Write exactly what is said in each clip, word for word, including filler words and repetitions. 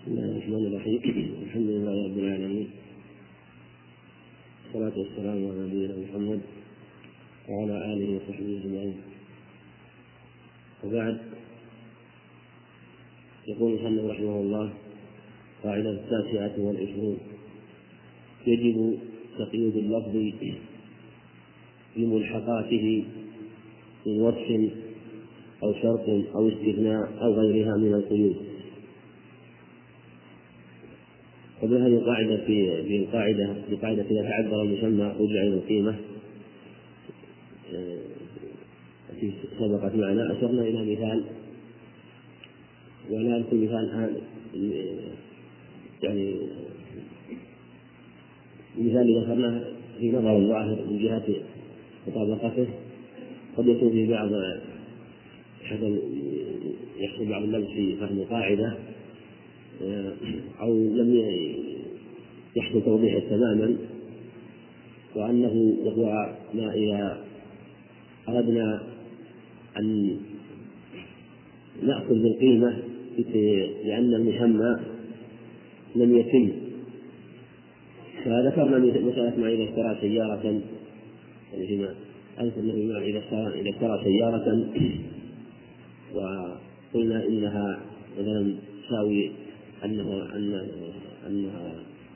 بسم الله الرحمن الرحيم. الحمد لله رب العالمين، والصلاة والسلام على نبينا محمد وعلى آله وصحبه أجمعين. وبعد، يقول المصنف رحمه الله: قاعدة التاسعة والعشرون: يجب تقييد اللفظ بملحقاته من وصف أو شرط أو استثناء أو غيرها من القيود. وبهذه القاعدة في في القاعدة في قاعدة إذا تعذر المسمى رجع إلى القيمة التي سبقت معنا، أشرنا إلى مثال، ولا أذكر مثال يعني مثال ذكرناه في نظر الظاهر من جهة مطابقته، قد يكون في بعض يحصل بعض اللبس في فهم القاعدة أو لم يحصل توضيحه تماما، وأنه وهو ما إذا أردنا أن نأخذ بالقيمة لأن المسمى لم يتم. فذكرنا مسألة ما إذا اشترى سيارة، فيما أنت أنه إذا اشترى سيارة وقلنا إنها مثلا تساوي أنه أن أنها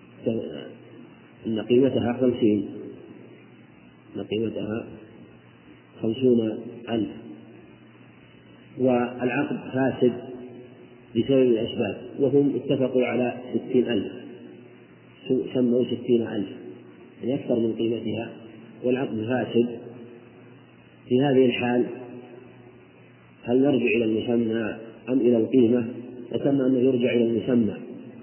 أن قيمتها خمسين أن قيمتها خمسون ألف، والعقد فاسد بسبب الأسباب، وهم اتفقوا على ستين ألف، سموا ستين ألف يعني أكثر من قيمتها، والعقد فاسد. في هذه الحال هل نرجع إلى المسمى أم إلى القيمة؟ ذكرنا أنه يرجع إلى المسمى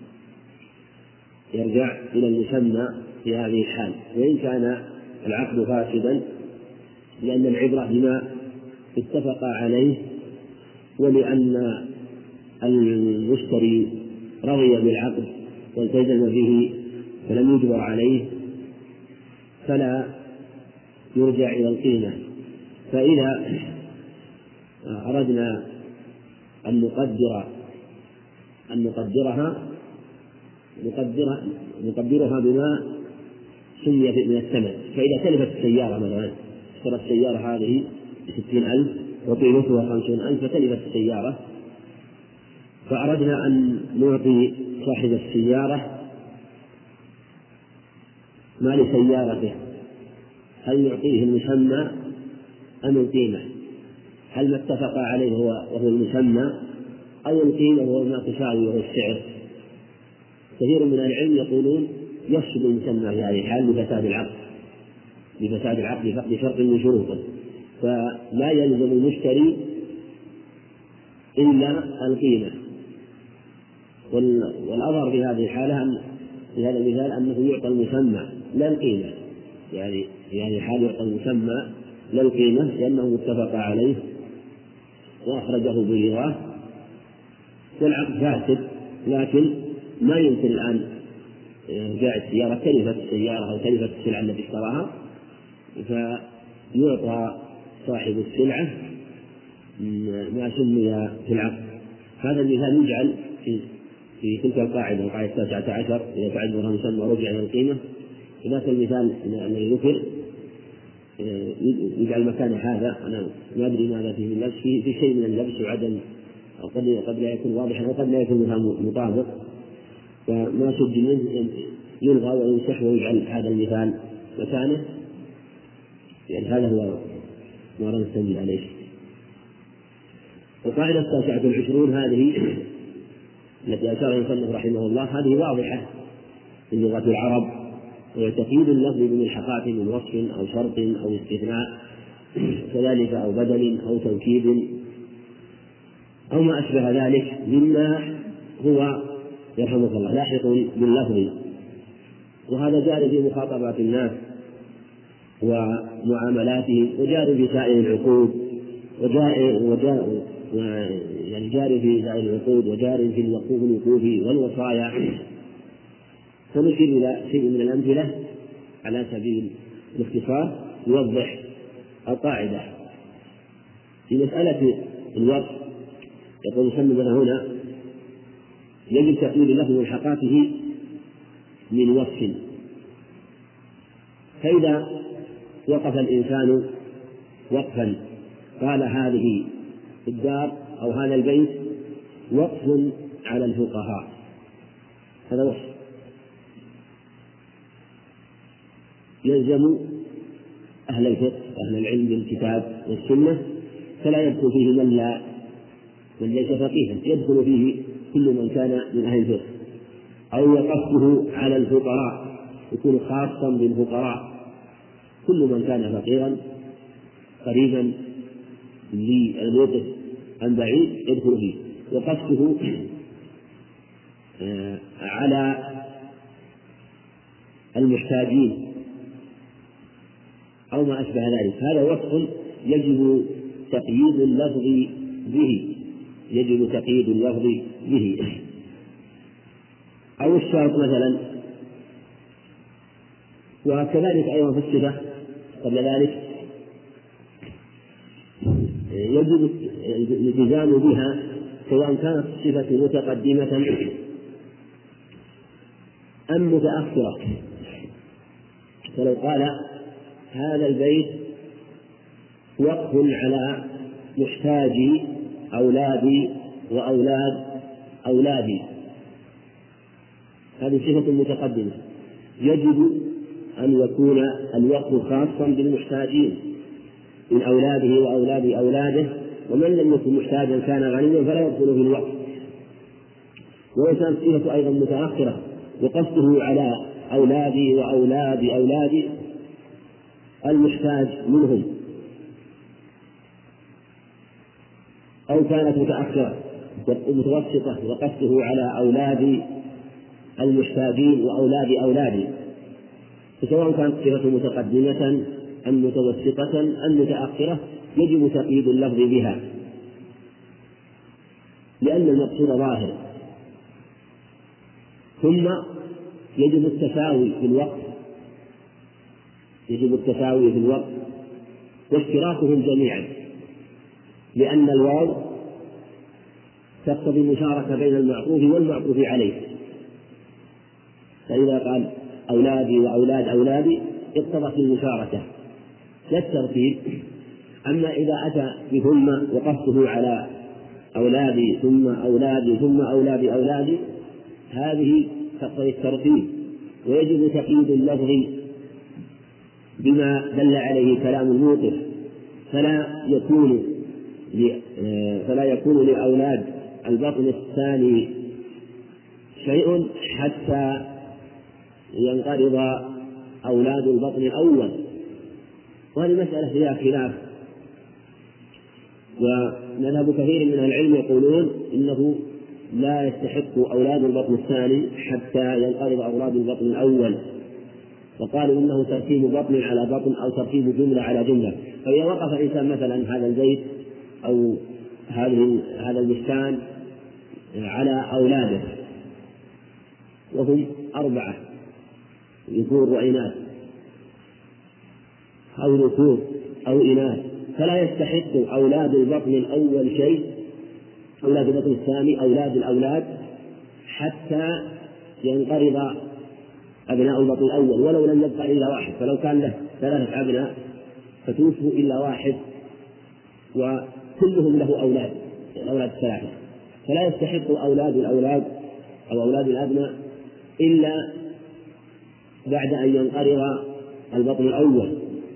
يرجع إلى المسمى في هذه الحال، وإن كان العقد فاسدا، لأن العبرة بما اتفق عليه، ولأن المشتري رضي بالعقد والتزم به فلم يجبر عليه، فلا يرجع إلى القيمة. فإذا أردنا أن نقدر أن نقدرها نقدرها نقدرها بما سمي من الثمن، فإذا تلفت السيارة مثلا، اشترت السيارة هذه بستين ألف وقيمتها خمسون ألف، فتلفت السيارة، فأردنا أن نعطي صاحب السيارة ما لسيارته، هل نعطيه المسمى أم القيمة؟ هل ما اتفق عليه هو وهو المسمى أو القيمة وهو ما تساوي وهو السعر؟ كثير من العلم يقولون يفسد المسمى في هذه الحال لفساد العقد لفساد العقد فقد شرط من شروطه، فلا يلزم المشتري إلا القيمة. والأظهر في هذه الحالة في هذا المثال أنه يعطى المسمى لا القيمة، يعني في هذه الحال يعطى المسمى لا القيمة لأنه متفق عليه وأخرجه برضاه، والعقد فاسد. لكن ما يمكن الآن جاء السيارة تلفت السيارة أو تلفت السلعة التي اشتراها، فيعطى صاحب السلعة ما سمي في العقد. هذا المثال يجعل في في تلك القاعدة، القاعدة التاسعة عشر: إذا تعذر المسمى ورجع إلى القيمة. ذاك المثال الذي ذكر يجعل مكان هذا، أنا ما أدري ماذا فيه من اللبس، في في شيء من اللبس وعدم، قد قد لا يكون واضحا وقد لا يكون مطابق، فما سجل منه يلغى وينسخ ويجعل هذا المثال مكانه، يعني هذا هو ما أردنا التنبيه عليه. القاعدة التاسعة والعشرون هذه التي أشار المصنف رحمه الله، هذه واضحة في لغة العرب، وهي تقييد اللفظ بملحقات من وصف أو شرط أو استثناء، كذلك أو بدل أو توكيد أو ما أشبه ذلك مما هو يرحمك الله لاحق باللفظ. وهذا جار في مخاطبات الناس ومعاملاتهم، وجار في سائر العقود، وجار وجار يعني جار في سائر العقود، وجار في الوقوف والوصايا. فنشير إلى شيء من الأمثلة على سبيل الاختصار يوضح القاعدة. في مسألة الوصف يقول المصنف هنا: يجب تقييد اللفظ بملحقاته من وصف. فإذا وقف الإنسان وقفا قال هذه الدار أو هذا البيت وقف على الفقهاء، هذا وصف يلزم أهل الفقه أهل العلم بالكتاب والسنة، فلا يدخل فيه من لا من ليس فقيها، يدخل فيه كل من كان من أهل الفقه. أو وقفته على الفقراء يكون خاصا بالفقراء، كل من كان فقيرا قريبا للوقف عن بعيد يدخل فيه. وقفته على المحتاجين أو ما أشبه ذلك، هذا وصف يجب تقييد اللفظ به يجب تقييد اللفظ به. أو الشرط مثلا. وكذلك أيضا في الصفة قبل ذلك يجب الالتزام بها سواء كانت الصفة متقدمة أم متأخرة. فلو قال هذا البيت وقف على محتاجي أولادي وأولاد أولادي، هذه صفة متقدمة، يجب أن يكون الوقف خاصا بالمحتاجين من أولاده وأولاد أولاده، ومن لم يكن محتاجا كان غنيا فلا يدخل في الوقف. ولو كانت صفة أيضا متأخرة وقصده على أولادي وأولاد أولادي المحتاج منهم، أو كانت متأخرة متوسطة وقصده على أولاد المحتاجين وأولاد أولادي، فسواء كانت صفة متقدمة أم متوسطة أم متأخرة يجب تقييد اللفظ بها، لأن المقصود ظاهر. ثم يجب التساوي في الوقت يجب التساوي في الوقت واشتراكهم جميعا، لأن الواو تقتضي المشاركة بين المعطوف والمعطوف عليه، فإذا قال أولادي وأولاد أولادي اقتضت المشاركة لا الترتيب. أما إذا أتى بثم وقصده على أولادي ثم أولادي ثم أولادي أولادي هذه تقتضي الترتيب، ويجب تقييد اللفظ بما دل عليه كلام الموقف، فلا يكون فلا يكون لأولاد البطن الثاني شيء حتى ينقرض أولاد البطن الأول، وهذه مسألة فيها خلاف. ومذهب كثير من العلم يقولون إنه لا يستحق أولاد البطن الثاني حتى ينقرض أولاد البطن الأول، وقالوا إنه ترتيب بطن على بطن أو ترتيب جملة على جملة. فإذا وقف الإنسان مثلا هذا البيت أو هذه هذا البستان على أولاده وهم أربعة ذكور وإناث أو ذكور أو إناث، فلا يستحق أولاد البطن الأول شيء، أولاد البطن الثاني أولاد الأولاد حتى ينقرض أبناء البطن الأول، ولو لم يبقى إلا واحد. فلو كان له ثلاثة أبناء فتوفوا إلا واحد وكلهم له أولاد الأولاد الثلاثة، فلا يستحق أولاد الأولاد أو أولاد الأبناء إلا بعد أن ينقرض البطن الأول.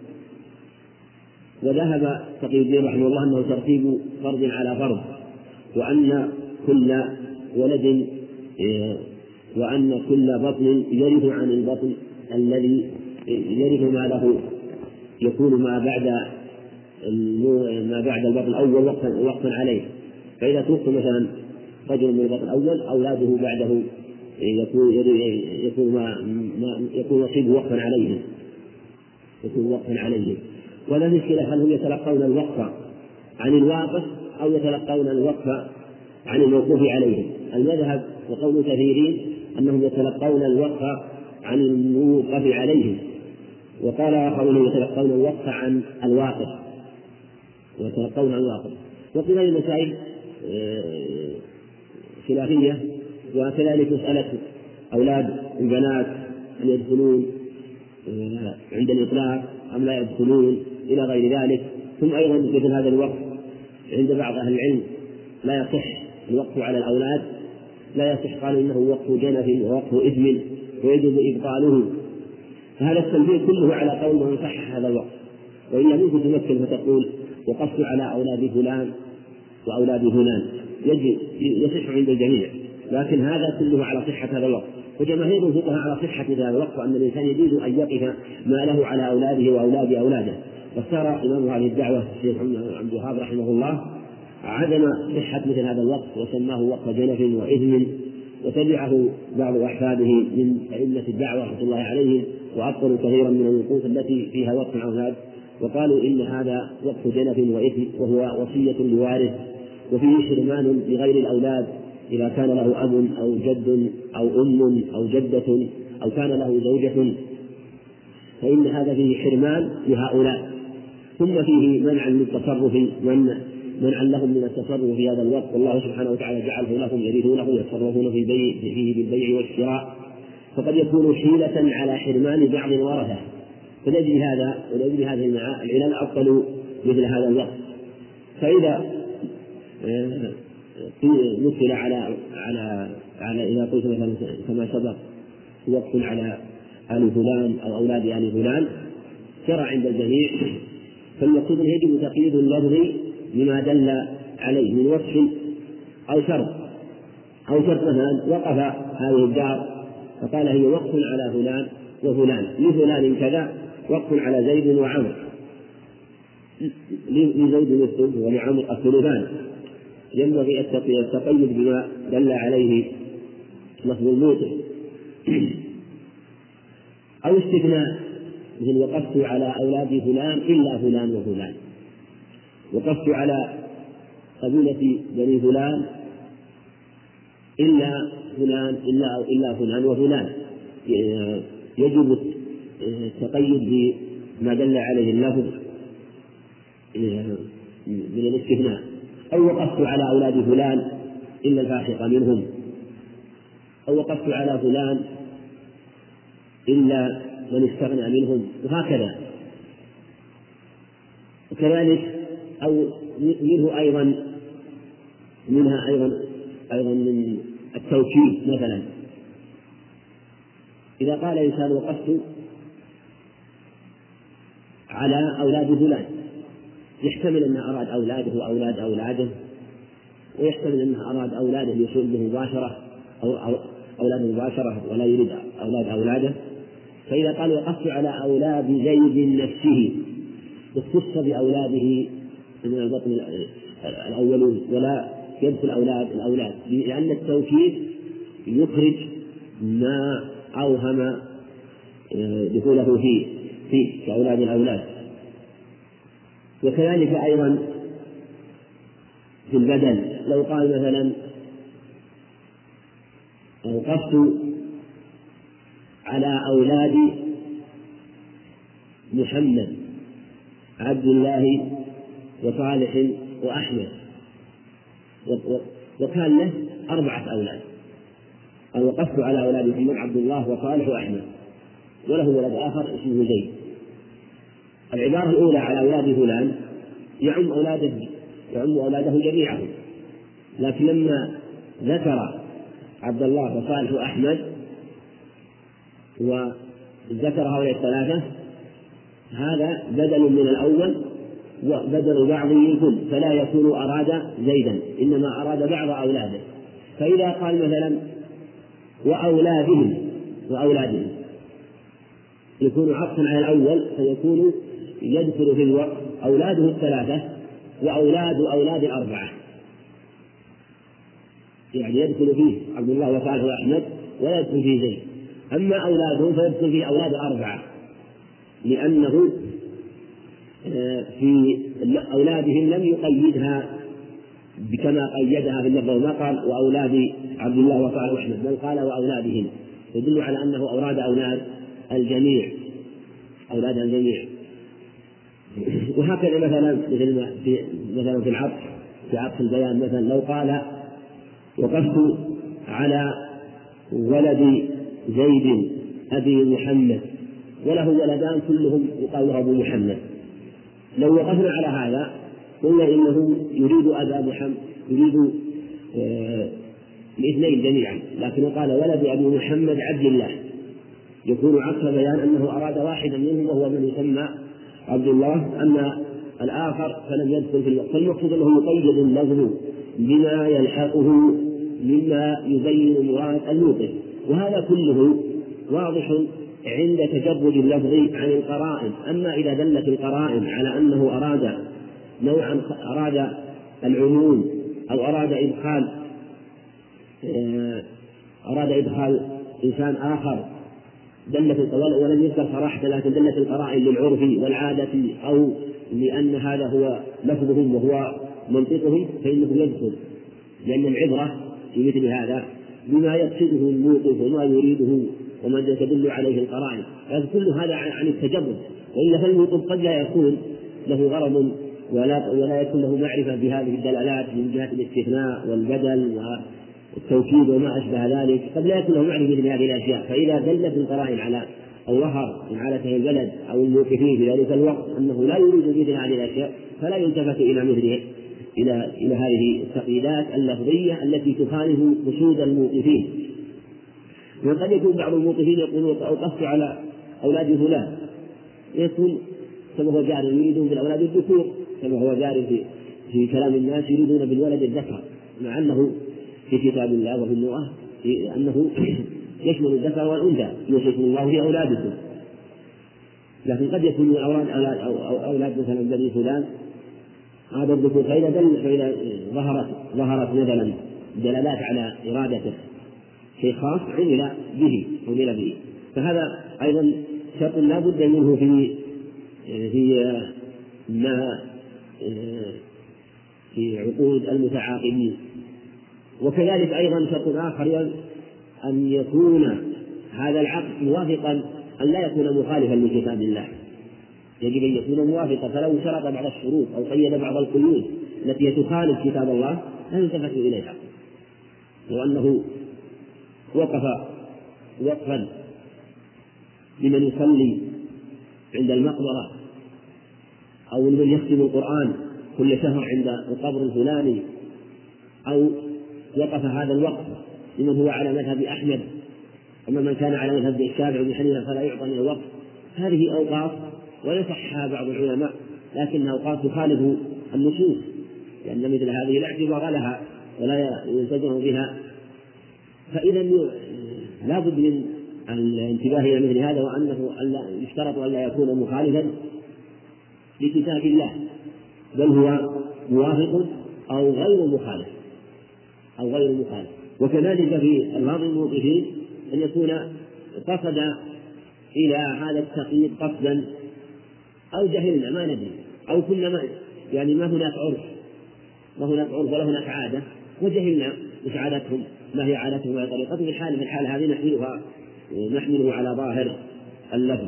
وذهب تقي الدين رحمه الله أنه ترتيب فرض على فرض، وأن كل ولد وأن كل بطن يرث عن البطن الذي يرث ما له يكون ما بعد ما بعد البطن الأول وقفا وقفا عليه. فإذا توفي مثلا رجل من البطن الأول أولاده بعده يكون يكون ما يكون نصيبه وقفا عليه يكون وقفا عليه. ولا مشكلة هل هم يتلقون الوقف عن الواقف أو يتلقون الوقف عن الموقوف عليه. المذهب وقول كثيرين أنهم يتلقون الوقف عن الموقف عليه، وقال آخرون يتلقون الوقف عن الواقف ويتلقون عن الواقف. وفي هذه المسائل خلافية وكذلك مسألة أولاد البنات أن يدخلون عند الإطلاق أم لا يدخلون إلى غير ذلك. ثم أيضا مثل هذا الوقت عند بعض أهل العلم لا يصح الوقف على الأولاد، لا يصح، قالوا إنه وقف جنف ووقف إثم ويجب إبطاله. فهذا التنبيه كله على قول من صحح هذا الوقف، وإلا ممكن تمثل فتقول وقفت على أولاد فلان وأولاد فلان، يجب يصح عند الجميع، لكن هذا كله على صحة هذا الوقف. وجماهير الفقهاء على صحة هذا الوقف، أن الإنسان يجوز أن يقف ما له على أولاده وأولاد أولاده. واختار إمام هذه الدعوة الشيخ عبد الوهاب رحمه الله عدم صحة مثل هذا الوقف وسماه وقف جنف وإثم، وتبعه بعض أحفاده من أئمة الدعوة رحمة الله عليهم وأبطلوا كثيرا من الوقوف التي فيها وقف الأولاد، وقالوا إن هذا وقف جنف وإثم وهو وصية لوارث، وفيه حرمان لغير الأولاد إذا كان له أب أو جد أو أم أو جدة أو كان له زوجة، فإن هذا فيه حرمان لهؤلاء. ثم فيه منع من التصرف، منعا لهم من التصرف في هذا الوقت، والله سبحانه وتعالى جعله لهم يريدونه يتصرفون في البيع فيه بالبيع والشراء، فقد يكون حيلة على حرمان بعض الورثة. فلأجل هذا ولأجل هذه العلل عطلوا مثل هذا الوقت. فإذا مثل على على على إذا قلت مثلا كما سبق وقف على آل فلان أو أولاد آل فلان شرع عند الجميع، فالمقصود يجب تقييد اللفظ بما دل عليه من وصف أو شرط. أو شرط مثلا وقف هذه الدار فقال هي وقف على فلان وفلان، لفلان كذا وقف على زيد وعمر، لزيد الثلث ولعمر الثلثان، ينبغي التقيد بما دل عليه لفظ الموصف. أو استثناء مثل وقفت على أولاد فلان إلا فلان وفلان، وقفت على قبيلة بني فلان إلا فلان إلا أو إلا فلان وفلان، يجب التقيد بما دل عليه اللفظ من الاستثناء. أو وقفت على أولاد فلان إلا الفاسق منهم، أو وقفت على فلان إلا من استغنى منهم، وهكذا. وكذلك أو منه أيضا منها أيضا أيضا من التوكيد، مثلا إذا قال إنسان وقفت على أولاد فلان، يحتمل أنه أراد أولاده وأولاد أولاده، ويحتمل أنه أراد أولاده يصير به مباشرة أو أولاد مباشرة ولا يريد أولاد أولاده. فإذا قال وقفت على أولاد زيد نفسه اختص بأولاده من البطن الأولون ولا يدخل أولاد الأولاد، لأن التوكيد يخرج ما أوهم دخوله فيه فيه كأولاد الأولاد. وكذلك أيضا في البدل، لو قال مثلا وقفت على أولاد محمد عبد الله وصالح وأحمد، وكان له أربعة أولاد، أو وقفت على أولاد محمد عبد الله وصالح وأحمد وله ولد آخر اسمه زيد. العبارة الأولى على أولاد فلان يعم أولاده يعم أولاده جميعهم، لكن لما ذكر عبد الله وصالح وأحمد وذكر هؤلاء الثلاثة هذا بدل من الأول وبدل بعض منكم، فلا يكون أراد زيدا إنما أراد بعض أولاده. فإذا قال مثلا وأولادهم وأولادهم يكون عطفا على الأول، فيكون يدخل في الوقت أولاده الثلاثة وأولاد أولاد الأربعة، يعني يدخل فيه عبد الله وصالح وأحمد ولا يدخل فيه زيد. أما أولادهم فيدخل فيه أولاد الأربعة، لأنه في أولادهم لم يقيدها بكما قيدها في اللفظ، ما قال وأولاد عبد الله وصالح وأحمد، بل قال وأولادهم، يدل على أنه أراد أولاد الجميع أولاد الجميع. وهكذا مثلا مثل في مثلا في العطف في عطف البيان، مثلا لو قال وقفت على ولد زيد أبي محمد، وله ولدان كلهم يقال له أبو محمد. لو وقفنا على هذا قلنا إنه يريد أبا محمد، يريد آه الاثنين جميعا، لكن قال ولد أبي محمد عبد الله، يكون عكس بيان أنه أراد واحدا منهم وهو من يسمى عبد الله، أما الآخر فلم يدخل في الوقت. فالمقصود أنه يقيد اللفظ بما يلحقه مما يبين مراد الموقف، وهذا كله واضح عند تجرد اللفظ عن القرائن. أما إذا دلت القرائن على أنه أراد نوعا، أراد العموم أو أراد إدخال أراد إدخال إنسان آخر، دلت القرائن ولم يذكر صراحة لكن دلت القرائن للعرف والعادة أو لأن هذا هو لفظهم وهو منطقهم، فإنه يدخل، لأن العبرة في مثل هذا بما يقصده الموقف وما يريده وما تدل عليه القرائن. كل هذا عن التجرد، وإلا فالموقف قد لا يكون له غرض ولا, ولا يكون له معرفة بهذه الدلالات من جهة الاستثناء والبدل والتوكيد وما أشبه ذلك، قد لا يكون له معرفة بهذه الأشياء. فإذا دلت القرائن على أو ظهر من عادته البلد أو الموقفين في ذلك الوقت أنه لا يريد مثل هذه الأشياء فلا يلتفت إلى مثله إلى إلى هذه التقييدات اللفظية التي تخالف قصود الموقفين. وقد يكون بعض الموقفين يقولون أوقفت على أولاد فلان، يكون كما هو جار يريدون بالأولاد الذكور، كما هو جار في في كلام الناس يريدون بالولد الذكر، مع أنه في كتاب الله وفي النواه أنه يشمل الذكر والأنثى، يوصيكم الله في أولادكم. لكن قد يكون أولاد أولاد أو أولاد مثلا بني فلان هذا الذكور، فإذا دل فإذا ظهرت ظهرت مثلا دلالات على إرادته شيء خاص عمل به عمل به فهذا أيضا شرط لا بد منه في في ما في عقود المتعاقدين. وكذلك أيضا شرط آخر أن يكون هذا العقد موافقا، أن لا يكون مخالفا لكتاب الله، يجب أن يكون موافقا. فلو شرط بعض الشروط أو قيد بعض القيود التي تخالف كتاب الله لا يلتفت إليها. وأنه وقف وقفا لمن يصلي عند المقبرة أو لمن يختم القرآن كل شهر عند القبر الفلاني، أو وقف هذا الوقف لمن هو على مذهب أحمد، أما من كان على مذهب الشافعي بن حنيفة فلا يعطى من الوقف. هذه أوقاف ويصحها بعض العلماء، لكنها أوقاف تخالف النصوص، لأن مثل هذه لا اعتبار لها ولا يلتزم بها. فإذا لا بد من الانتباه إلى مثل هذا، وأنه يشترط أن لا يكون مخالفا لكتاب الله، بل هو موافق أو غير مخالف أو غير مخالف. وكذلك في ألفاظ الموقفين أن يكون قصد إلى هذا التقييد قصدا أو جهلنا ما ندري، أو كنا ما يعني ما هناك عرف ما هناك عرف ولا هناك عادة وجهلنا مش عادتهم، ما هي عادتهم وما طريقتهم. في الحال في الحال هذه نحملها نحمله على ظاهر اللفظ.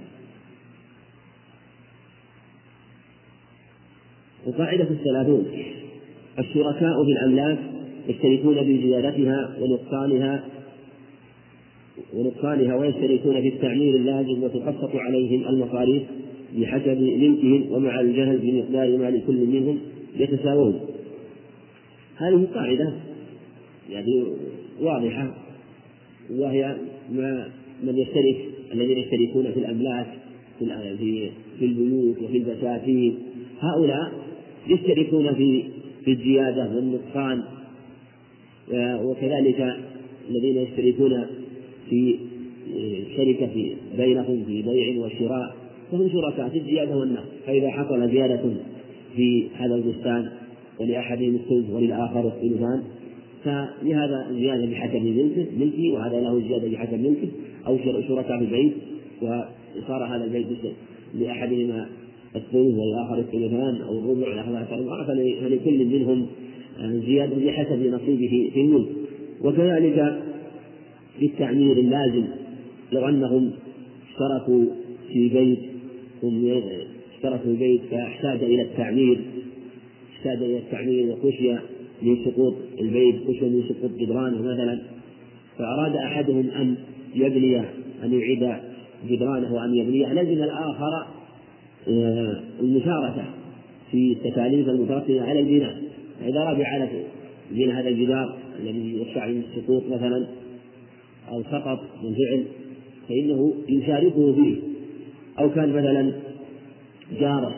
وقاعدة الثلاثون: الشركاء بالأملاك يشتركون بزيادتها ونقصانها ونقصانها ويشتركون في التعمير اللازم، وتقسط عليهم المصاريف بحسب ملكهم، ومع الجهل بمقدار ما لكل منهم يتساوون. هذه قاعدة يعني واضحة، وهي ما من يشترك الذين يشتركون في الأملاك في في البيوت وفي البساتين، هؤلاء يشتركون في في الزيادة والنقصان، وكذلك الذين يشتركون في شركة بينهم في بيع وشراء فهم شركاء في الزيادة والنقص. فإذا حصل زيادة في هذا البستان ولأحدهم الثلث وللآخر الثلثان فلهذا زيادة بحسب ملكه ملكي وهذا له زيادة بحسب ملكه، أو شركاء في البيت وصار هذا البيت لأحدهما الثلث والآخر الثلثان أو الربع فلكل منهم زيادة بحسب نصيبه في الملك. وكذلك في التعمير اللازم، لو أنهم اشتركوا في بيت ثم اشتركوا في بيت فاحتاج إلى التعمير احتاج إلى التعمير وخشي من سقوط البيت، خشي من سقوط جدرانه مثلا، فأراد أحدهم أن يبني أن يعيد جدرانه وأن يبنيه، لزم الآخر المشاركة في التكاليف المترتبة على البناء. فإذا ربع على بناء هذا الجدار الذي يخشى من السقوط مثلا أو سقط بالفعل فإنه يشاركه فيه، أو كان مثلا جاره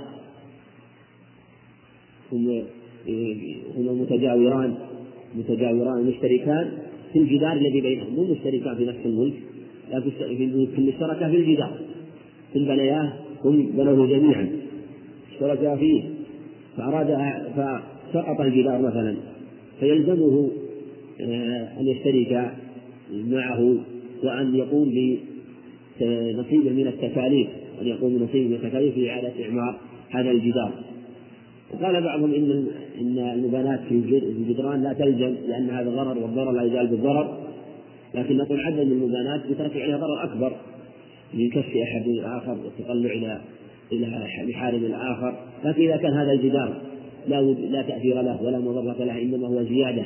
هم هما متجاوران متجاوران مشتركان في الجدار الذي بينهم، مو مشتركان في نفس الملك لكن في الشركة في الجدار، في البنايات هم بنوه جميعا اشتركا فيه، فأراد فسقط الجدار مثلا فيلزمه أن يشترك معه وأن يقوم بنصيب من التكاليف، أن يقوم بنصيب من التكاليف في إعادة إعمار هذا الجدار. وقال بعضهم إن إن المباناة في الجدران لا تلزم لأن هذا ضرر، والضرر لا يزال بالضرر، لكن نقول عدم المباناة يترتب عليها ضرر أكبر من كشف أحد الآخر والتطلع إلى إلى محارم الآخر. لكن إذا كان هذا الجدار لا لا تأثير له ولا مضرة له، إنما هو زيادة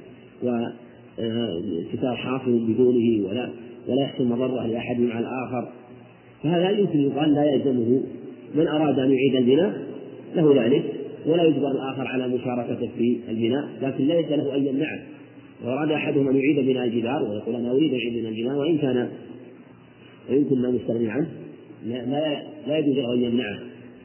وستار حاصل بدونه ولا ولا يحصل مضرة لأحد مع الآخر، فهذا يمكن يقال لا يلزمه. من أراد أن يعيد البناء له ذلك، ولا يجبر الآخر على مشاركته في البناء، لكن ليس له أن يمنعه. وأراد أحدهم أن يعيد بناء الجدار ويقول أنا أريد أن أعيد بناء الجدار وإن كان وإن كنا مستغني عنه لا لا يجوز له أن يمنعه.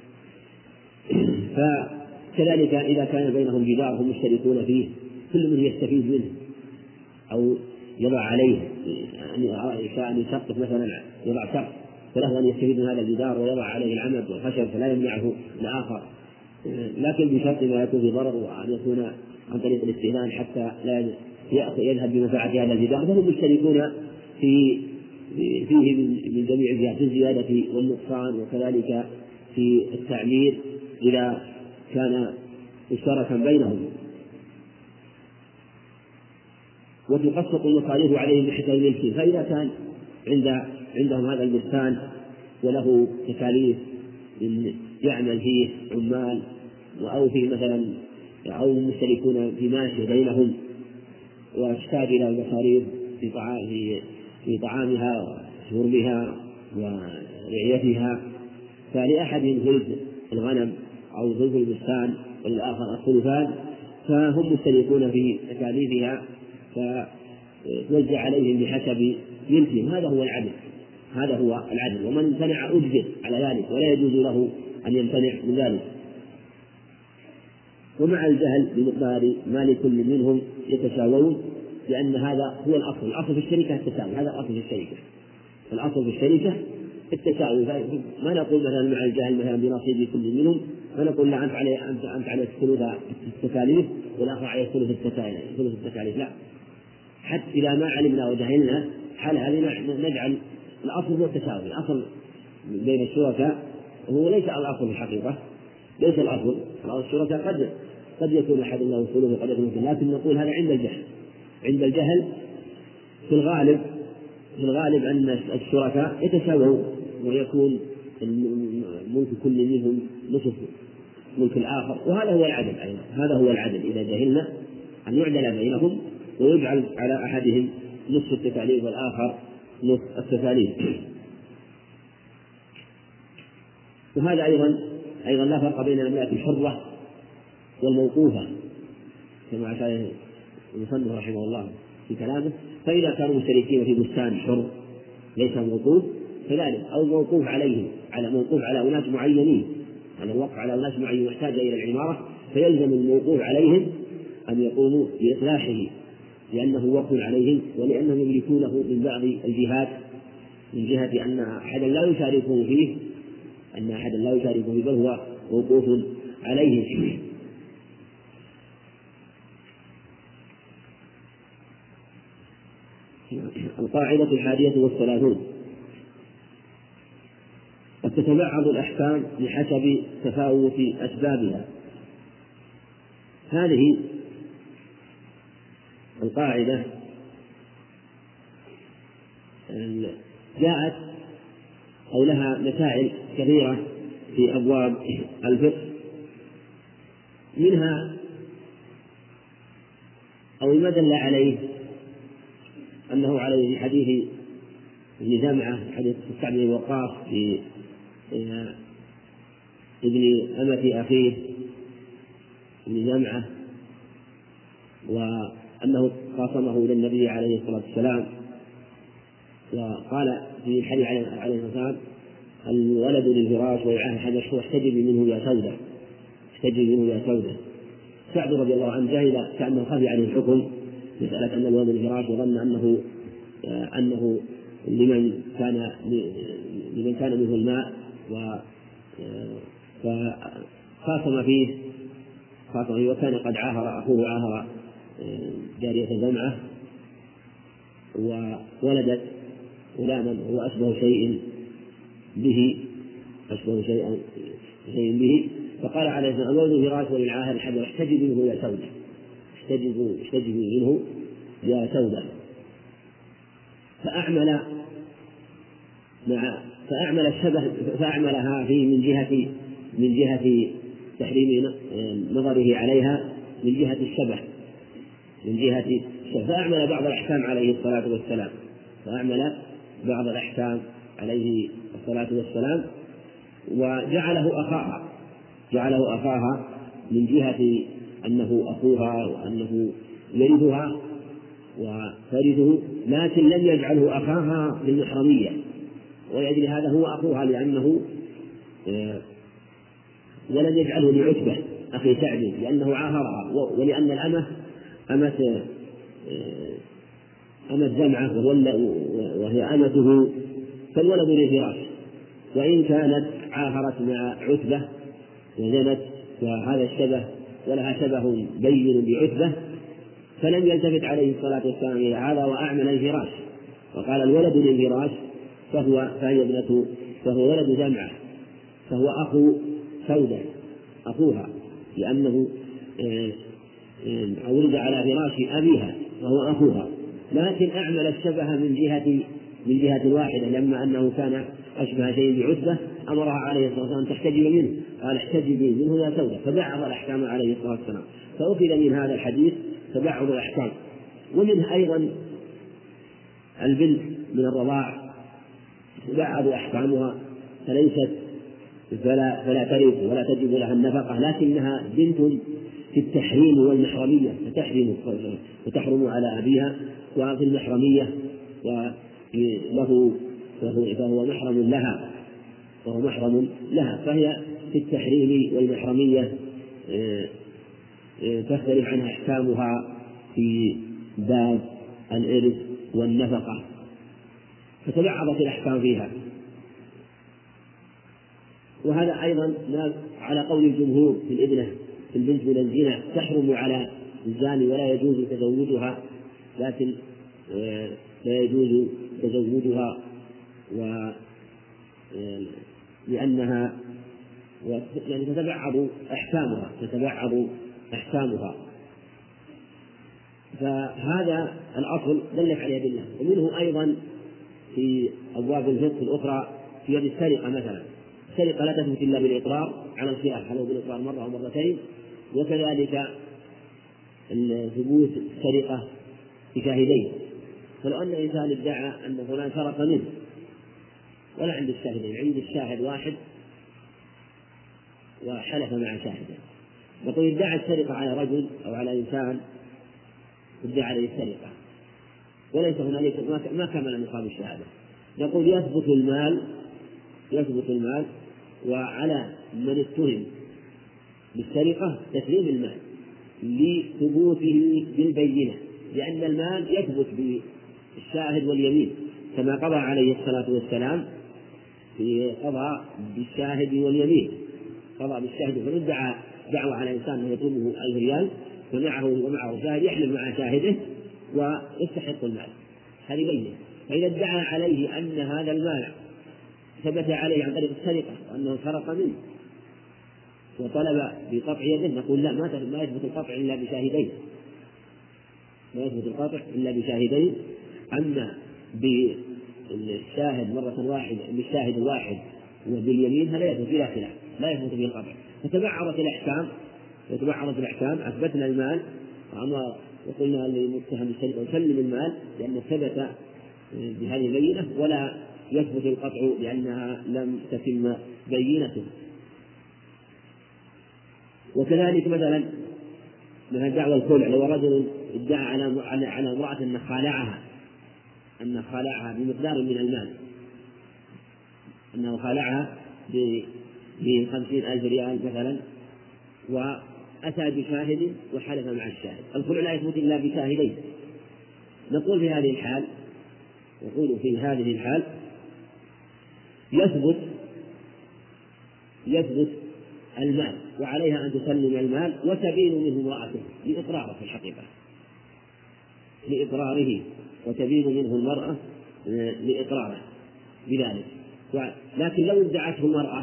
فكذلك إذا كان بينهم جدار هم مشتركون فيه كل من يستفيد منه أو يضع عليه أن يسقف مثلا يضع سقف فله أن يستفيد من هذا الجدار ويضع عليه العمد والخشب فلا يمنعه الآخر، لكن بشرط ما يكون في ضرر وأن يكون عن طريق الاستئذان حتى لا يذهب بمنفعة هذا الجدار. فهم مشتركون في فيه من جميع الجهات في الزيادة والنقصان، وكذلك في التعمير إذا كان مشتركا بينهم. وتقسط المصاريف عليهم بحسب الملك، فإذا كان عند عندهم هذا البستان وله تكاليف يعمل فيه عمال أو في مثلا أو مشتركون في ماشي بينهم واحتاج إلى المصاريف في طعام في طعامها وشربها ورعيتها، فلأحد ثلث الغنم أو ثلث البستان والآخر الثلثان، فهم مشتركون في تكاليفها فتوزع عليهم بحسب ملكهم. هذا هو العدل هذا هو العدل ومن امتنع أجبر على ذلك ولا يجوز له أن يمتنع من ذلك. ومع الجهل بمقدار ما لكل منهم يتساوون، لأن هذا هو الأصل الأصل في الشركة التساوي، هذا الأصل في الشركة الأصل في الشركة التساوي. ما نقول مثلا مع الجهل مثلا بنصيب كل منهم، ما نقول لا أنت عليه أنت أنت على ثلث التكاليف والآخر عليه ثلث التكاليف ثلث التكاليف لا، حتى إذا ما علمنا وجهلنا حال هذه نجعل الأصل هو التساوي. الأصل بين الشركاء هو ليس الأصل في الحقيقة، ليس الأصل الشركاء قد قد يكون أحد له ثلث وقد يكون مثل، لكن نقول هذا عند الجهل. عند الجهل في الغالب في الغالب أن الشركاء يتساوون ويكون ملك كل منهم نصف ملك الآخر، وهذا هو العدل أيضا. هذا هو العدل إذا جهلنا أن يعدل بينهم ويجعل على أحدهم نصف التكاليف والآخر نصف التكاليف. وهذا أيضا أيضا لا فرق بين المرأة الحرة والموقوفة كما أشار المصنف رحمه الله في كلامه. فإذا كانوا مشتركين في بستان حر ليس موقوف كذلك، أو موقوف عليهم على موقوف على أناس معينين، على الوقف على أناس معينين يحتاج إلى العمارة، فيلزم الموقوف عليهم أن يقوموا بإصلاحه لأنه وقف عليهم ولأنهم يملكونه من بعض الجهات، من جهة أن أحدا لا يشاركه فيه أن أحدا لا يشاركه فيه بل هو موقوف عليهم. القاعدة الحادية والثلاثون: قد تتبعض الأحكام بحسب تفاوت أسبابها. هذه القاعدة جاءت أو لها مسائل كثيرة في أبواب الفقه، منها أو ما دل عليه أنه عليه في حديث ابن جمعة حديث سعد بن وقاص في ابن أمة أخيه ابن جمعة، وأنه خاصمه إلى النبي عليه الصلاة والسلام، وقال في الحديث عليه الصلاة والسلام: الولد للفراش ويعاه الحجر واحتجبي منه يا سودة، احتجبي منه يا سودة. سعد رضي الله عنه جاهل كأنه خفي عليه الحكم مسألة أن الولد للفراش، وظن أنه أنه لمن كان لمن كان منه الماء، و فخاصم فيه خاصم فيه وكان قد عاهر أخوه عاهر جارية جمعة وولدت غلاما وهو أشبه شيء به أشبه شيئا شيء به فقال عليه السلام: الولد فراش وللعاهر الحجر احتجبي منه يا سودة، احتجبوا احتجبي منه يا سودة. فأعمل مع فأعمل الشبه فأعملها فيه من جهة من جهة تحريم نظره عليها، من جهة الشبه من جهة الشبه فأعمل بعض الأحكام عليه الصلاة والسلام فأعمل بعض الأحكام عليه الصلاة والسلام وجعله أخاها جعله أخاها من جهة أنه أخوها وأنه يرثها وترثه، لكن لم يجعله أخاها في المحرمية، ولأجل هذا هو أخوها لأنه ولم يجعله لعتبة أخي سعد لأنه عاهرها، ولأن الأمة أمة أمة جمعة وهي أمته، فالولد للفراش، وإن كانت عاهرت مع عتبة وزنت وهذا الشبه ولها شبه بين بعتبة، فلم يلتفت عليه الصلاة والسلام إلى هذا وأعمل الفراش وقال: الولد للفراش فهو فهي ابنة فهو ولد جمعة، فهو أخو سودة أخوها، لأنه ولد على فراش أبيها فهو أخوها، لكن أعمل الشبه من جهة من جهة واحدة، لما أنه كان أشبه شيء بعتبة أمرها عليه الصلاة والسلام تحتجب منه، قال: احتجبي منه يا سودة، فبعض الأحكام عليه الصلاة والسلام. فأخذ من هذا الحديث تبعض الأحكام، ومنه أيضا البنت من الرضاع تبعض أحكامها، فليست فلا فلا ترث ولا تجب لها النفقة، لكنها بنت في التحريم والمحرمية فتحرم وتحرم على أبيها، وفي المحرمية وله فهو, فهو محرم لها فهو محرم لها فهي في التحريم والمحرمية تختلف عنها أحكامها في باب الإرث والنفقة، فتبعضت الأحكام فيها. وهذا أيضا على قول الجمهور في الابنة في البنت من الزنا تحرم على الزاني ولا يجوز تزوجها، لكن لا يجوز تزوجها و لأنها يعني تتبعض أحكامها تتبعض أحكامها فهذا الأصل دلت عليه أدلة. ومنه أيضا في أبواب الفقه الأخرى في يد السرقة مثلا، السرقة لا تثبت إلا بالإقرار على الخلاف، هل هو بالإقرار مرة أو مرتين، وكذلك ثبوت السرقة بشاهدين. فلو أن إنسان ادعى أن فلان سرق منه ولا عند الشاهدين، عند الشاهد واحد وحلف مع شاهده، نقول ادعى السرقة على رجل أو على إنسان ادعى عليه السرقة وليس هنالك ما كمل نصاب الشهادة، نقول يثبت المال يثبت المال وعلى من اتهم بالسرقة تسليم المال لثبوته بالبينة، لأن المال يثبت بالشاهد واليمين كما قضى عليه الصلاة والسلام في قضى بالشاهد واليمين، قضى بالشاهد فمن دعا دعوة على إنسان أنه يطلبه ألف ريال فمعه ومعه شاهد يحلف مع شاهده ويستحق المال، هذه بينة. فإذا ادعى عليه أن هذا المال ثبت عليه عن طريق السرقة وأنه سرق منه وطلب بقطع يده، نقول لا، ما يثبت القطع إلا بشاهدين ما يثبت القطع إلا بشاهدين أما بالشاهد مرة واحدة بالشاهد الواحد وباليمين هذا يثبت بلا خلاف لا يثبت به القطع. فتبعضت الأحكام وتبعضت الأحكام أثبتنا المال وأما وقلنا للمتهم يسلم المال لأنه ثبت بهذه البينة، ولا يثبت القطع لأنها لم تتم بينته. وكذلك مثلا من دعوى الخلع، لو رجل ادعى على على امرأة أن خالعها أن خالعها بمقدار من المال، أنه خالعها بخمسين ألف ريال مثلا، وأتى بشاهد وحلف مع الشاهد، الخلع لا يثبت إلا بشاهدين. نقول في هذه الحال نقول في هذه الحال يثبت يثبت المال، وعليها أن تسلم المال وتبين منه امرأته لإقراره في الحقيقة لإقراره وتبين منه المرأة لإقراره بذلك. لكن لو ادعته المرأة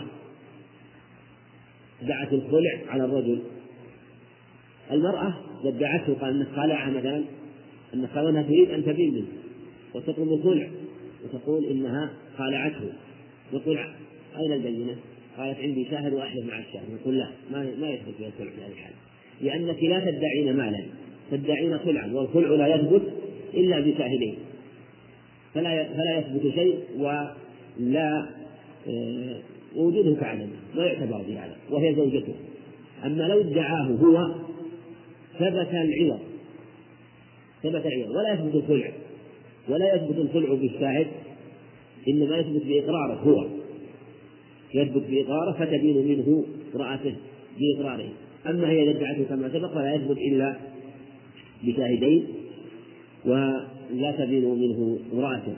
ادعت الخلع على الرجل، المرأة ادعته قال أنك خالعها مثلا، أن خالعها تريد أن تبين منه وتطلب الخلع وتقول إنها خالعته، نقول أين البينة؟ قالت عندي شاهد وأحلف مع الشاهد، نقول لا، ما ما يثبت فيها الخلع في هذه الحالة، لأنك لا تدعين مالا، تدعين خلعا، والخلع لا يثبت إلا بشاهدين، فلا فلا يثبت شيء ولا وجوده كعدم، لا يعتبر بهذا، وهي زوجته. أما لو ادعاه هو ثبت العوض ثبت العوض ولا يثبت الخلع ولا يثبت الخلع بالشاهد، إنما يثبت بإقراره هو، يثبت بإقراره فتبين منه امرأته بإقراره. أما هي ادعته كما سبق فلا يثبت إلا بشاهدين ولا تبين منه امرأته.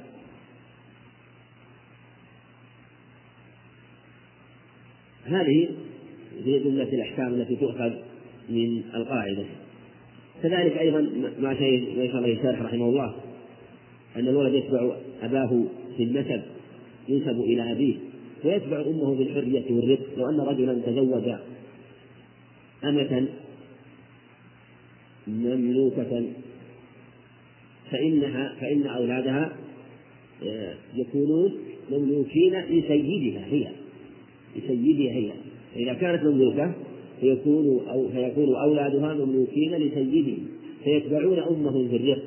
هذه هي جملة الأحكام التي تؤخذ من القاعدة. كذلك أيضا ما شيء يشرح الشارح رحمه الله أن الولد يتبع أباه في النسب، ينسب إلى أبيه، ويتبع أمه بالحرية والرزق. لو أن رجلا تزوج أمة مملوكة فإنها فإن أولادها يكونون مملوكين لسيدها هي لسيدها هي إذا كانت مملوكة فيكون أو فيكون أولادها مملوكين لسيدهم، فيتبعون أمهم في الرزق،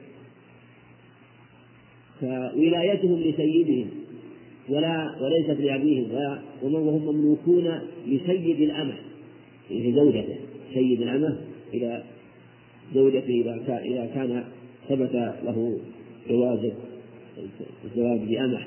فولايتهم لسيدهم ولا وليست لأبيهم، وهم مملوكون لسيد الأمة إلى زوجته، سيد الأمة إلى زوجته إذا كان ثبت له جواز الزواج بأمة،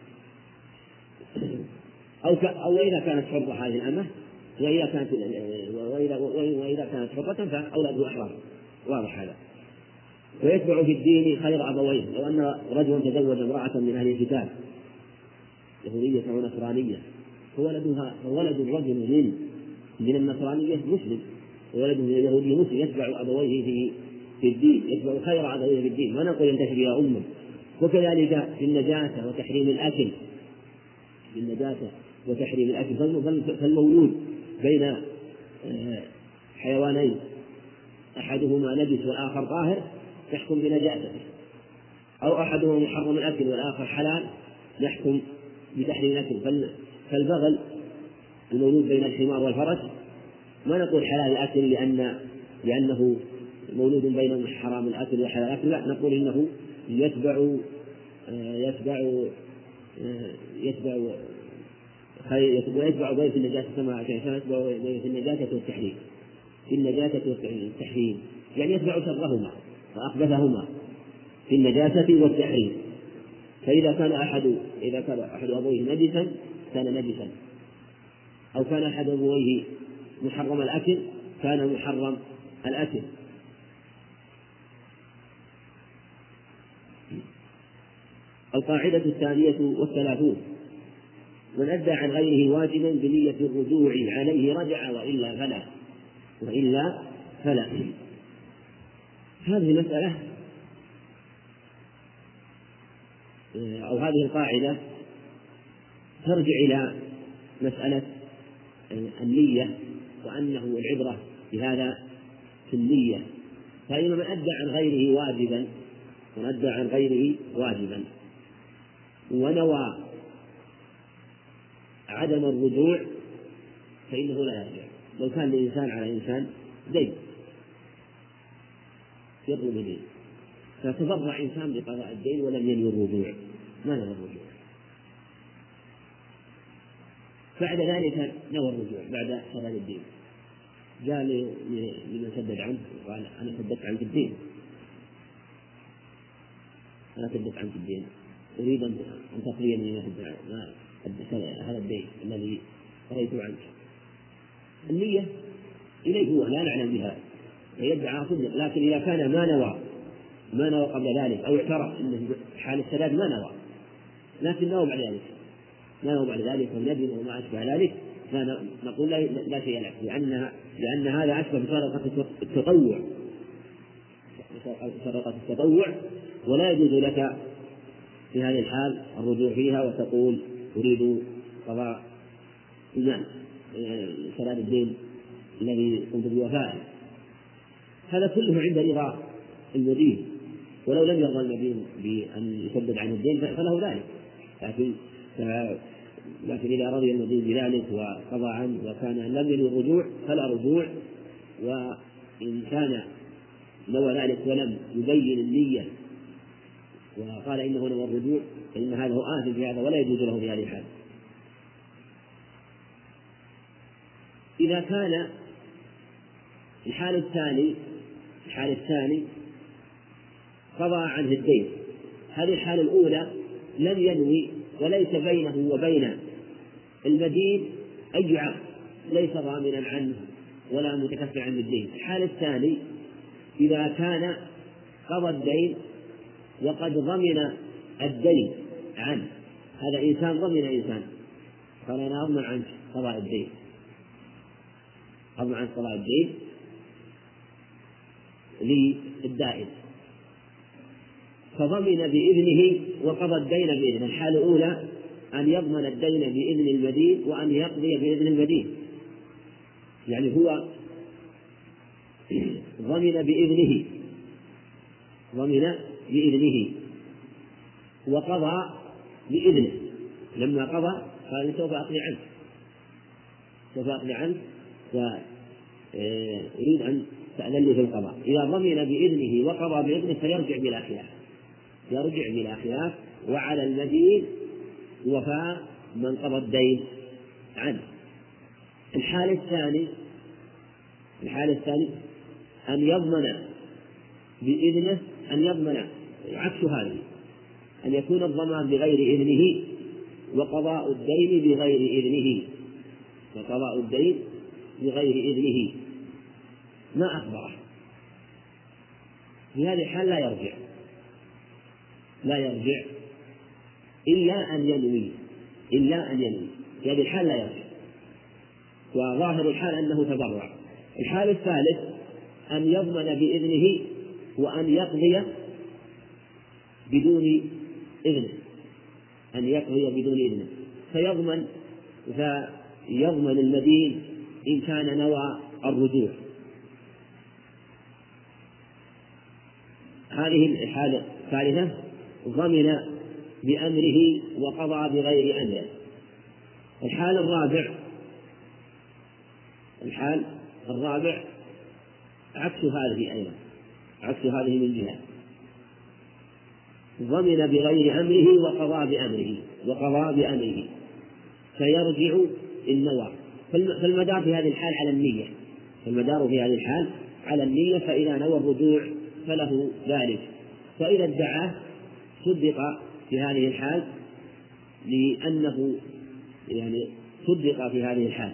أو أو إذا كانت حرة هذه الأمة، وإذا كانت وإذا وإذا كانت حرة فأولاده أحرار، واضح هذا. ويتبع في الدين خير أبويه. لو أن رجلا تزوج امرأة من أهل الكتاب يهودية أو نصرانية، فولدها فولد الرجل من من النصرانية مسلم، وولده من اليهودية مسلم، يتبع أبويه في في الدين، يتبع خير أبويه في الدين، ما نقول ينتهي بها أمه. وكذلك في النجاسة وتحريم الأكل في النجاسة وتحريم الأكل، فالمولود بين حيوانين أحدهما نجس والآخر طاهر يحكم بنجاسته، أو أحدهما محرم الأكل والآخر حلال يحكم بتحريم الأكل. فالبغل المولود بين الحمار والفرس ما نقول حلال الأكل لأن لأنه مولود بين حرام الأكل وحلال الأكل، لا، نقول إنه يتبع يتبع يتبع ويتبع بين في النجاسة كما يتبع بين في النجاسة والتحريم في النجاسة والتحريم يعني يتبع شرهما وأخبثهما في النجاسة والتحريم. فإذا كان أحد إذا كان أحد أبويه نجسا كان نجسا، أو كان أحد أبويه محرم الأكل كان محرم الأكل. القاعدة الثانية والثلاثون: من أدى عن غيره واجبا بنية الرجوع عليه رجع، وإلا فلا وإلا فلا. هذه المسألة أو هذه القاعدة ترجع إلى مسألة النية، وأنه العبرة بهذا في النية. فإن من أدى عن غيره واجبا من أدى عن غيره واجبا ونوى عدم الرجوع فإنه لا يرجع. لو كان الإنسان على إنسان دين ير بدين، فتبرع إنسان بقضاء الدين ولم ينوي الرجوع، ما نوى الرجوع، بعد ذلك نوى الرجوع بعد سداد الدين، جاء لمن سدد عنه وقال أنا سددت عنك الدين، أنا سددت عنك الدين، أريد أن تقضي هذا الدين الذي قضيت عنك. النية إليه هو لا نعلم بها فيدعى صدق، لكن إذا كان ما نوى ما نوى قبل ذلك أو اعترف أنه حال السداد ما نوى لكن نوى بعد ذلك ما نوى بعد ذلك وندم وما أشبه ذلك، فنقول لا, لا شيء له، لأن لأن هذا أشبه بسرقة التطوع سرقة التطوع، ولا يجوز لك في هذه الحال الرجوع فيها وتقول أريد قضاء سداد الدين الذي قمت بوفائه. هذا كله عند رضا المدين، ولو لم يرضى المدين بأن يسدد عن الدين فله ذلك، لكن لكن إذا رضي المدين بذلك وقضى عنه وكان لم ينوي الرجوع فلا رجوع، وإن كان نوى ذلك ولم يبين النية وقال إنه نوى الرجوع فإن هذا هو آثم في هذا ولا يجوز له في هذه الحال. إذا كان الحال الثاني الحال الثاني قضى عنه الدين، هذه الحالة الأولى لم ينوي وليس بينه وبين المدين أي عقد، ليس ضامنا عنه ولا متكفلا عن الدين. الحال الثاني إذا كان قضى الدين وقد ضمن الدين عنه، هذا إنسان ضمن إنسان قال أنا أضمن عنك قضاء الدين، أضمن عنك قضاء الدين للدائن، فضمن بإذنه وقضى الدين بإذنه. الحالة الأولى أن يضمن الدين بإذن المدين وأن يقضي بإذن المدين، يعني هو ضمن بإذنه ضمن بإذنه وقضى بإذنه، لما قضى قال سوف أقضي عنك سوف أقضي عنك وأريد أن تأذن لي في القضاء. إذا ضمن بإذنه وقضى بإذنه فيرجع بلا خلاف يرجع بلا خلاف وعلى المدين وفاء من قضى الدين عنه. الحال الثاني الحال الثاني أن يضمن بإذنه أن يضمن عكس هذه، أن يكون الضمان بغير إذنه وقضاء الدين بغير إذنه وقضاء الدين بغير إذنه ما أخبره، في هذه الحال لا يرجع لا يرجع إلا أن ينوي إلا أن ينوي في هذه الحال لا يرجع، وظاهر الحال أنه تبرع. الحال الثالث أن يضمن بإذنه وأن يقضي بدون إذنه أن يقضي بدون إذنه فيضمن فيضمن المدين إن كان نوى الرجوع. هذه الحالة الثالثة ضمن بأمره وقضى بغير أمره. الحال الرابع الحال الرابع عكس هذه أيضا عكس هذه من جهة، ضمن بغير أمره وقضى بأمره وقضى بأمره فيرجع النوى. فالمدار في هذه الحال على النية فالمدار في هذه الحال على النية فإذا نوى الرجوع فله ذلك، فإذا ادعاه صدق في هذه الحال لأنه يعني صدق في هذه الحال.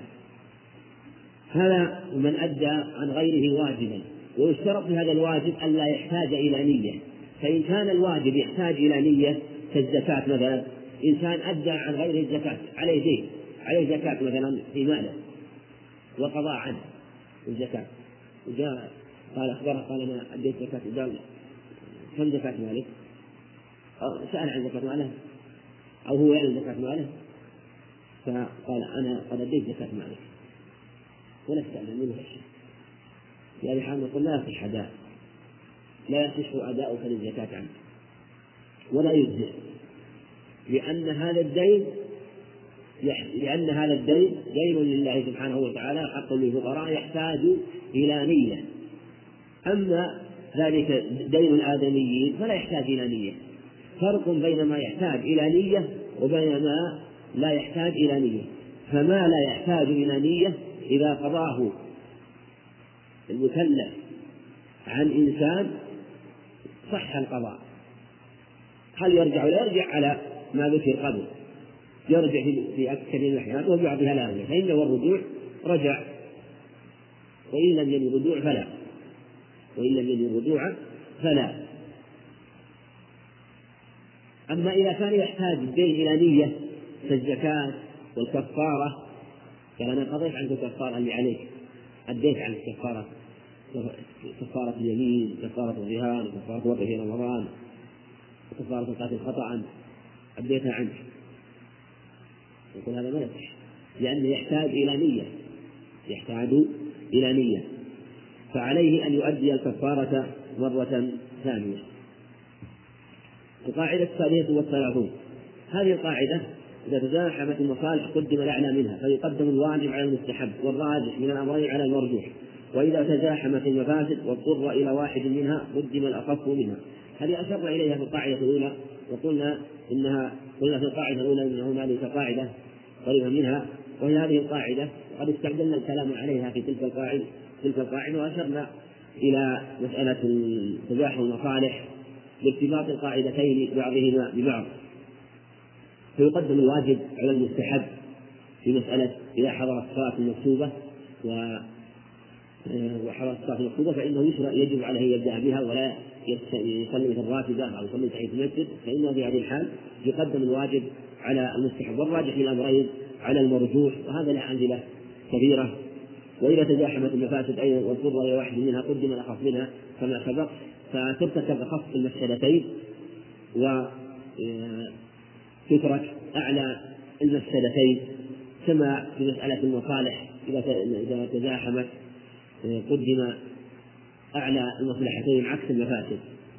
هذا من أدى عن غيره واجبا، ويشترط في هذا الواجب أن لا يحتاج إلى نية، فإن كان الواجب يحتاج إلى نية كالزكاة مثلا، إنسان أدى عن غيره الزكاة عليه دين عليه زكاة مثلا في ماله وقضى عنه الزكاة وجاء قال أخبره قال أنا أديت زكاة قال كم زكاة مالك؟ سأل عن زكاة ماله أو هو يعلم زكاة ماله فقال أنا قد أديت زكاة مالك ولا استعلم منه شيء. في هذه الحال نقول لا يصح أداء لا يصح أداؤك للزكاة عنه ولا يجزئ، لأن هذا الدين لأن هذا الدين دين لله سبحانه وتعالى حق للفقراء يحتاج إلى نية. أما ذلك دين الآدميين فلا يحتاج إلى نية. فرق بين ما يحتاج إلى نية وبين ما لا يحتاج إلى نية. فما لا يحتاج إلى نية إذا قضاه المكلف عن إنسان صح القضاء. هل يرجع ولا يرجع على ما ذكر قبل؟ يرجع في أكثر من الأحيان وبعضها لا يرجع، فإن الرجوع رجع، وإن لم ينوي الرجوع فلا وإن لم ينوي الرجوع فلا. أما إذا كان يحتاج الدين إلى نية كالزكاة والكفارة، قال أنا قضيت عنك الكفارة اللي عليك، أديت عنك كفارة كفارة اليمين، كفارة الرهان، كفارة وقف في رمضان، كفارة القتل خطأ، أديتها عنك، يقول هذا ما يصح، لأنه يحتاج إلى نية يحتاج إلى نية فعليه أن يؤدي الكفارة مرة ثانية. القاعدة الثالثة والثلاثون، هذه القاعدة إذا تزاحمت المصالح قدم الأعلى منها فيقدم الواجب على المستحب والراجح من الأمرين على المرجوح، وإذا تزاحمت المفاسد واضطر إلى واحد منها قدم الأخف منها. هذه أشرنا إليها في القاعدة الأولى وقلنا إنها قلنا في القاعدة الأولى إن هنالك قاعدة قريبة منها وهي هذه القاعدة، وقد استعجلنا الكلام عليها في تلك القاعدة تلك القاعدة وأشرنا إلى مسألة تزاحم المصالح لارتباط القاعدتين بعضهما ببعض. فيقدم الواجب على المستحب في مسألة إذا حضرت الصلاة المكتوبة وحضرت الصلاة المكتوبة فإنه يجب عليه أن يبدأ بها ولا يصلي في الراتبة أو يصلي في المسجد، فإنه في هذه الحال يقدم الواجب على المستحب والراجح في الأمرين على المرجوح، وهذا له أمثلة كثيرة. وإذا تزاحمت المفاسد أيضا واضطر إلى واحد منها قدم الأخف منها كما سبق، فترتكب أخف المفسدتين وتترك أعلى المفسدتين، كما في مسألة المصالح إذا تزاحمت قدم أعلى المصلحتين عكس المفاسد،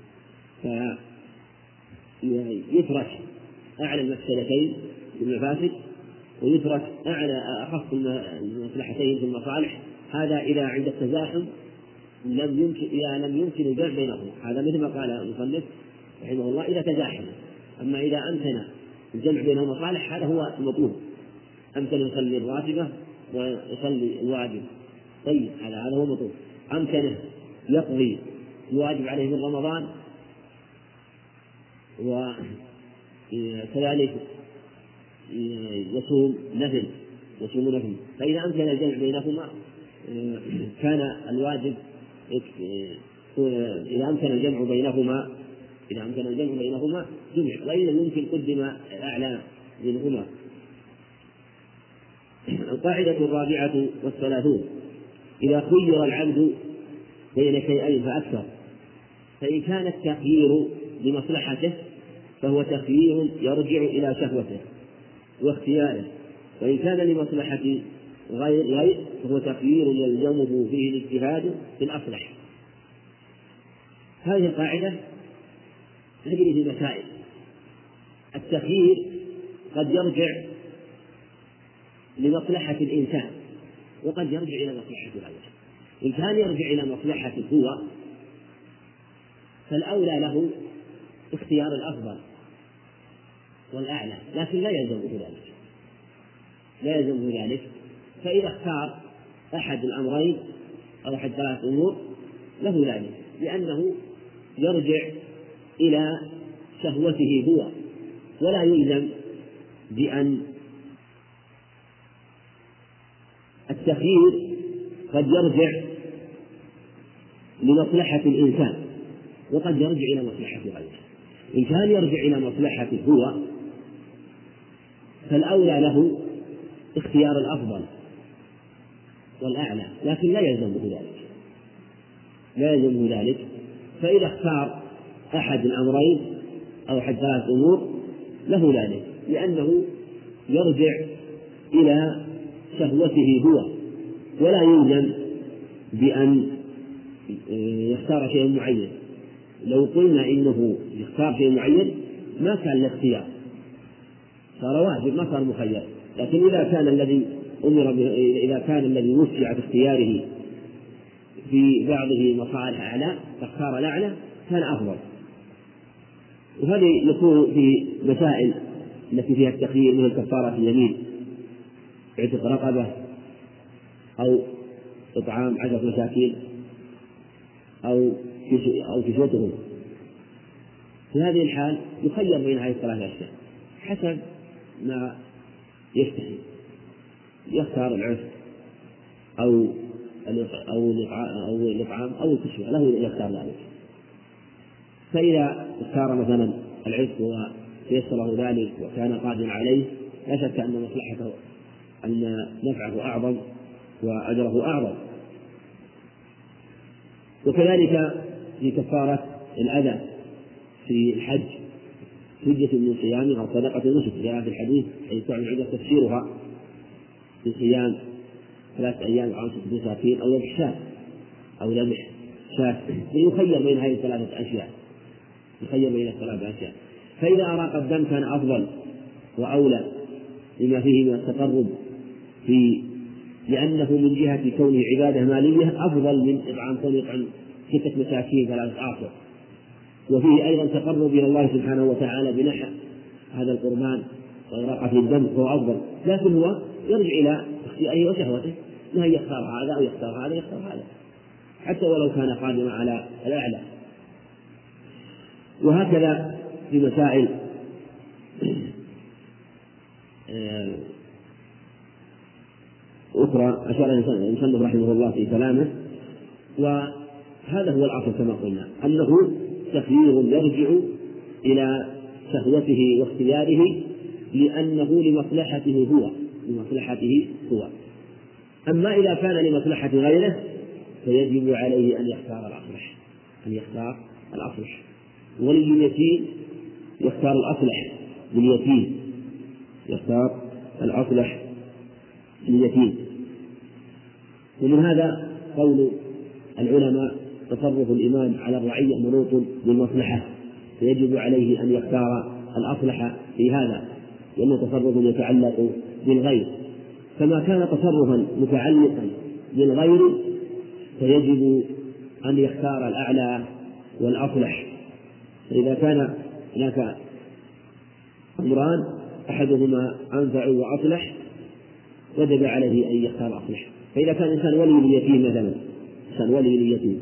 فيترك أعلى المفسدتين في المفاسد ويترك أعلى أخف المصلحتين في المصالح. هذا إذا عند التزاحم لم يمكن إذا لم يمكن الجمع بينهما، هذا مثل ما قال المصنف رحمه الله إذا تزاحم. أما إذا أمكن الجمع بين المصالح هذا هو المطلوب، أمكن يصلي الراتبة ويصلي الواجب، طيب هذا هذا هو المطلوب. أمكنه يقضي الواجب عليه من رمضان وكذلك يصوم نفل يصوم نفل، فإذا أمكن الجمع بينهما كان الواجب إذا أمكن الجمع بينهما إذا أمكن الجمع بينهما جمع، وإذا يمكن قدم الأعلى منهما. القاعدة الرابعة والثلاثون، إذا خير العبد بين شيئين فأكثر فإن كان التخيير لمصلحته فهو تخيير يرجع إلى شهوته واختياره، وإن كان لمصلحة غير غير فهو تخيير يلزمه فيه الاجتهاد في الأصلح. هذه القاعدة تجري في مسائل. التخيير قد يرجع لمصلحة الإنسان وقد يرجع إلى مصلحة غيره. إن كان يرجع إلى مصلحته هو فالأولى له اختيار الأفضل والأعلى، لكن لا يلزمه ذلك لا يلزمه ذلك فإذا اختار أحد الأمرين أو أحد ثلاث أمور له ذلك، لأنه يرجع إلى شهوته هو ولا يلزم بأن التخيير قد يرجع لمصلحة الإنسان وقد يرجع إلى مصلحة غيره. إن كان يرجع إلى مصلحته هو فالأولى له اختيار الأفضل والأعلى، لكن لا يلزمه ذلك لا يلزمه ذلك فإذا اختار أحد الأمرين أو أحد ثلاث أمور له ذلك، لأنه يرجع إلى شهوته هو ولا يلزم بأن يختار شيء معين. لو قلنا إنه يختار شيء معين ما كان الاختيار، صار واجب ما صار مخير. لكن إذا كان الذي أمر إذا كان الذي وسع في اختياره في بعضه مصالح أعلى فاختار الأعلى كان أفضل. وهذا يكون في مسائل التي فيها التخيير مثل كفارة اليمين، عتق رقبة أو إطعام عشرة مساكين أو أو كسوتهم. في هذه الحال يخير بين هذه الثلاث أشياء حسب ما يشتهي، يختار العتق أو أو أو الإطعام أو الكسوة، له يختار ذلك. فإذا اختار مثلا العتق وتيسره ذلك وكان قادرا عليه لا شك أن مصلحته أن نفعه أعظم وأجره أعظم. وكذلك في كفارة الأذى في الحج فدية من صيام أو صدقة نسك، جاء في الحديث حيث تعمل تفسيرها في صيام ثلاثة أيام أو خمسة مساكين أو ذبح شاة أو ذبح شاة، فيخير بين هذه الثلاثة أشياء، يخير بين الثلاثة أشياء. فإذا أراق الدم كان أفضل وأولى لما فيه من التقرب في لأنه من جهة كونه عبادة مالية أفضل من إطعام كون يطعم ستة مساكين ثلاثة أعصر، وفيه أيضا تقرب إلى الله سبحانه وتعالى بنحر هذا القربان وإراقة الدم هو أفضل، لكن هو يرجع إلى اختياره وشهوته، لا يختار هذا أو يختار هذا يختار هذا حتى ولو كان قادما على الأعلى. وهكذا في مسائل أخرى أشار المصنف رحمه الله في كلامه، وهذا هو الأصل كما قلنا أنه تخيير يرجع إلى شهوته واختياره لأنه لمصلحته هو لمصلحته هو. أما إذا كان لمصلحة غيره فيجب عليه أن يختار الأصلح أن يختار الأصلح ولليتيم يختار الأصلح لليتيم يختار الأصلح لليتيم. ومن هذا قول العلماء تصرف الإمام على الرعية منوط بالمصلحة، فيجب عليه أن يختار الأصلح في هذا، لأنه تصرف يتعلق بالغير. كما كان تصرفا متعلقا بالغير فيجب أن يختار الأعلى والأصلح. فإذا كان هناك أمران أحدهما أنفع وأصلح وجب عليه أن يختار الأصلح. فإذا كان إنسان ولي لليتيم مثلا إنسان ولي لليتيم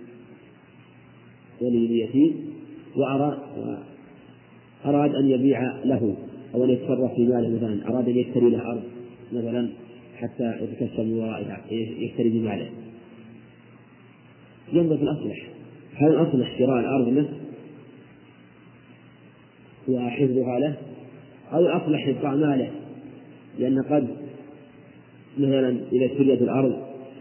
ولي لليتيم وأراد أراد أن يبيع له أو أن يتصرف في ماله، مثلا أراد أن يشتري له أرض مثلا حتى يتكسب من ورائها يشتري بماله، ينظر في الأصلح، هل الأصلح شراء الأرض له وحفظها له أو الأصلح إبقاء ماله؟ لأن قد مثلا إذا اشتريت الأرض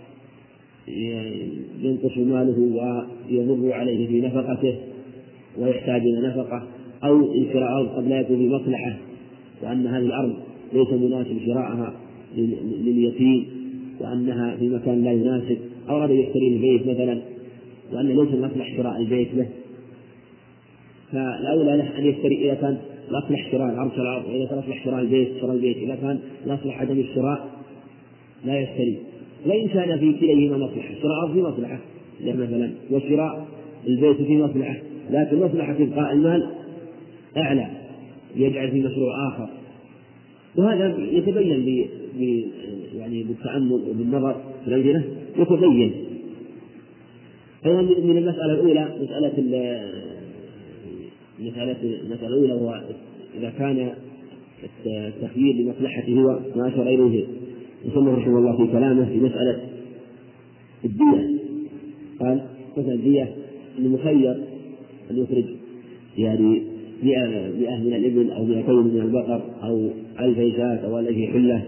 ينقص ماله ويضر عليه في نفقته ويحتاج إلى نفقة، أو إن شراء الأرض قد لا يكون في مصلحة وأن هذه الأرض ليس مناسب شراءها لليتيم وأنها في مكان لا يناسب، أو أراد يشتري البيت مثلا وأن ليس الأصلح شراء البيت له، فالأولى له أن يشتري إذا كان الأصلح شراء الأرض شراء الأرض، وإذا كان الأصلح شراء البيت شراء البيت، إذا كان الأصلح عدم الشراء لا يشتري. وإن كان في كليهما مصلحة، شراء الأرض في مصلحة مثلا وشراء البيت في مصلحة، لكن مصلحة إبقاء المال أعلى يجعل في مشروع آخر. وهذا يتبين ب... ب... يعني بالتأمل وبالنظر في الأمثلة يتبين. أيضا من المسألة الأولى مسألة المسألة المسألة الأولى هو إذا كان التخيير لمصلحته هو ما أشار إليه المصنف رحمه الله في كلامه في مسألة الدية. قال مثلا الدية المخير أن يخرج يعني مئة من الإبل أو مئتين من البقر أو ألف شاة أو ألف حلة،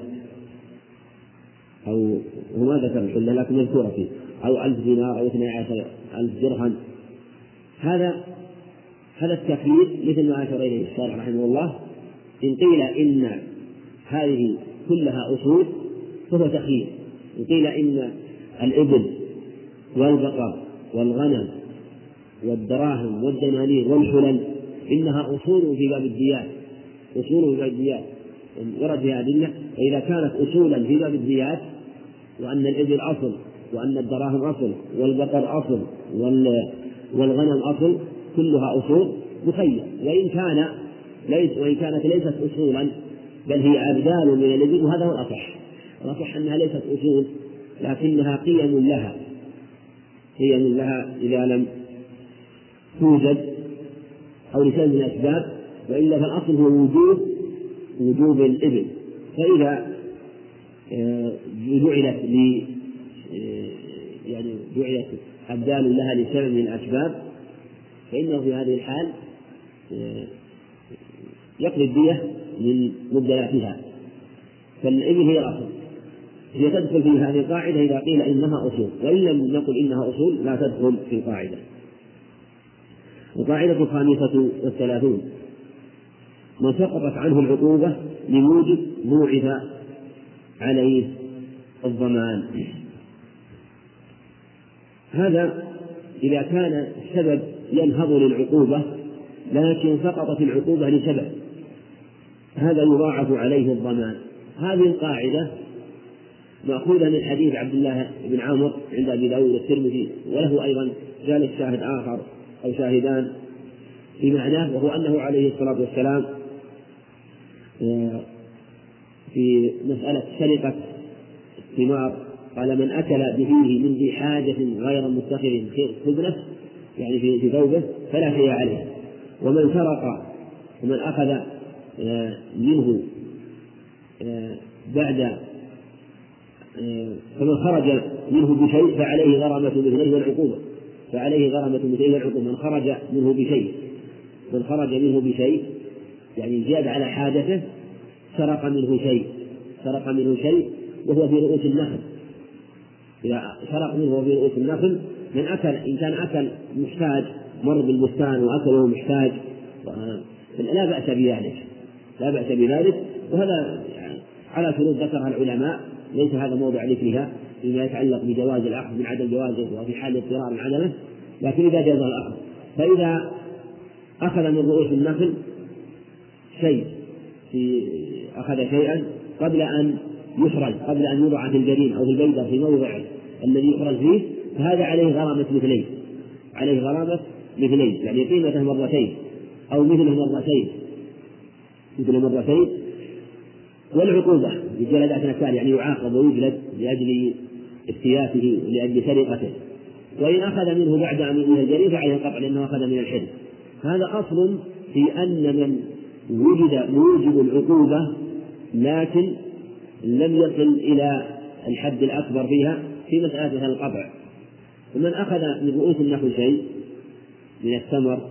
أو هو ما ذكر الحلة لكن مذكورة فيه، أو ألف دينار أو اثني عشر ألف درهم. هذا هذا التخيير مثل ما أشار إليه الشارح رحمه الله. إن قيل إن هذه كلها أصول فهو تخيير، إن قيل إن الإبل والبقر والغنم والدراهم والدنانير والحلل إنها أصول في باب الديات، أصول في باب الديات ورد بها أدلة. فإذا كانت أصولا في باب الديات وأن الإبل أصل وأن الدراهم أصل والبقر أصل والغنم أصل كلها أصول مخير، وإن كان ليس وإن كانت ليست أصولا بل هي أبدال من الإبل، وهذا هو الأصح. الأصح أنها ليست أصول لكنها قيم لها قيم لها إذا لم توجد أو لسبب من الأسباب، وإلا فالأصل هو وجوب وجوب الإبل. فإذا جعلت لي يعني جعلت أبدال لها لسبب من الأسباب فإنه في هذه الحال يقضي الدية من مبدلاتها. فالإبل هي الأصل، هي تدخل في هذه القاعدة إذا قيل إنها أصول، وإن لم نقل إنها أصول لا تدخل في القاعدة. القاعدة الخامسة والثلاثون: ما سقطت عنه العقوبة لموجب موعظ عليه الضمان. هذا إذا كان السبب ينهض للعقوبة لكن سقطت العقوبة لسبب، هذا يضاعف عليه الضمان. هذه القاعدة مأخوذة من حديث عبد الله بن عمرو عند أبي داود والترمذي، وله أيضا جالس شاهد آخر أو شاهدان في معناه، وهو أنه عليه الصلاة والسلام في مسألة سرقة الثمار قال: من أكل بفيه من ذي حاجة غير متخذ خبنة يعني في ثوبه فلا شيء عليه، ومن سرق ومن أخذ منه بعد فمن خرج منه بشيء فعليه غرامة مثله والعقوبة فعليه غرامة مثله والعقوبة من خرج منه بشيء من خرج منه بشيء يعني زاد على حاجته، سرق منه شيء سرق منه شيء وهو في رؤوس النخل. إذا سرق منه وهو في رؤوس النخل، من أكل إن كان أكل محتاج مر بالبستان وأكله محتاج لا بأس بذلك لا بأس بذلك وهذا على شروط ذكرها العلماء، ليس هذا موضع ذكرها فيما يتعلق بجواز الأخذ من عدم جوازه وفي حال اضطرار من عدمه، لكن إذا جاز الأخذ فإذا أخذ من رؤوس النخل شيء في أخذ شيئا قبل أن يخرج قبل أن يوضع في الجرين أو في البيضة في موضع الذي يخرج فيه، فهذا عليه غرامة مثلين عليه غرامة مثلين يعني قيمته مرتين أو مثله مرتين مثل مرتين والعقوبة بجلدات نكال يعني يعاقب ويجلد لأجل افتياته لأجل سرقته. وإن أخذ منه بعد أن يؤذي الجريء فعليه القطع لأنه أخذ من الحلم. هذا أصل في أن من وجد موجب العقوبة لكن لم يصل إلى الحد الأكبر فيها في مسألة القطع. ومن أخذ من رؤوس النخل شيء من التمر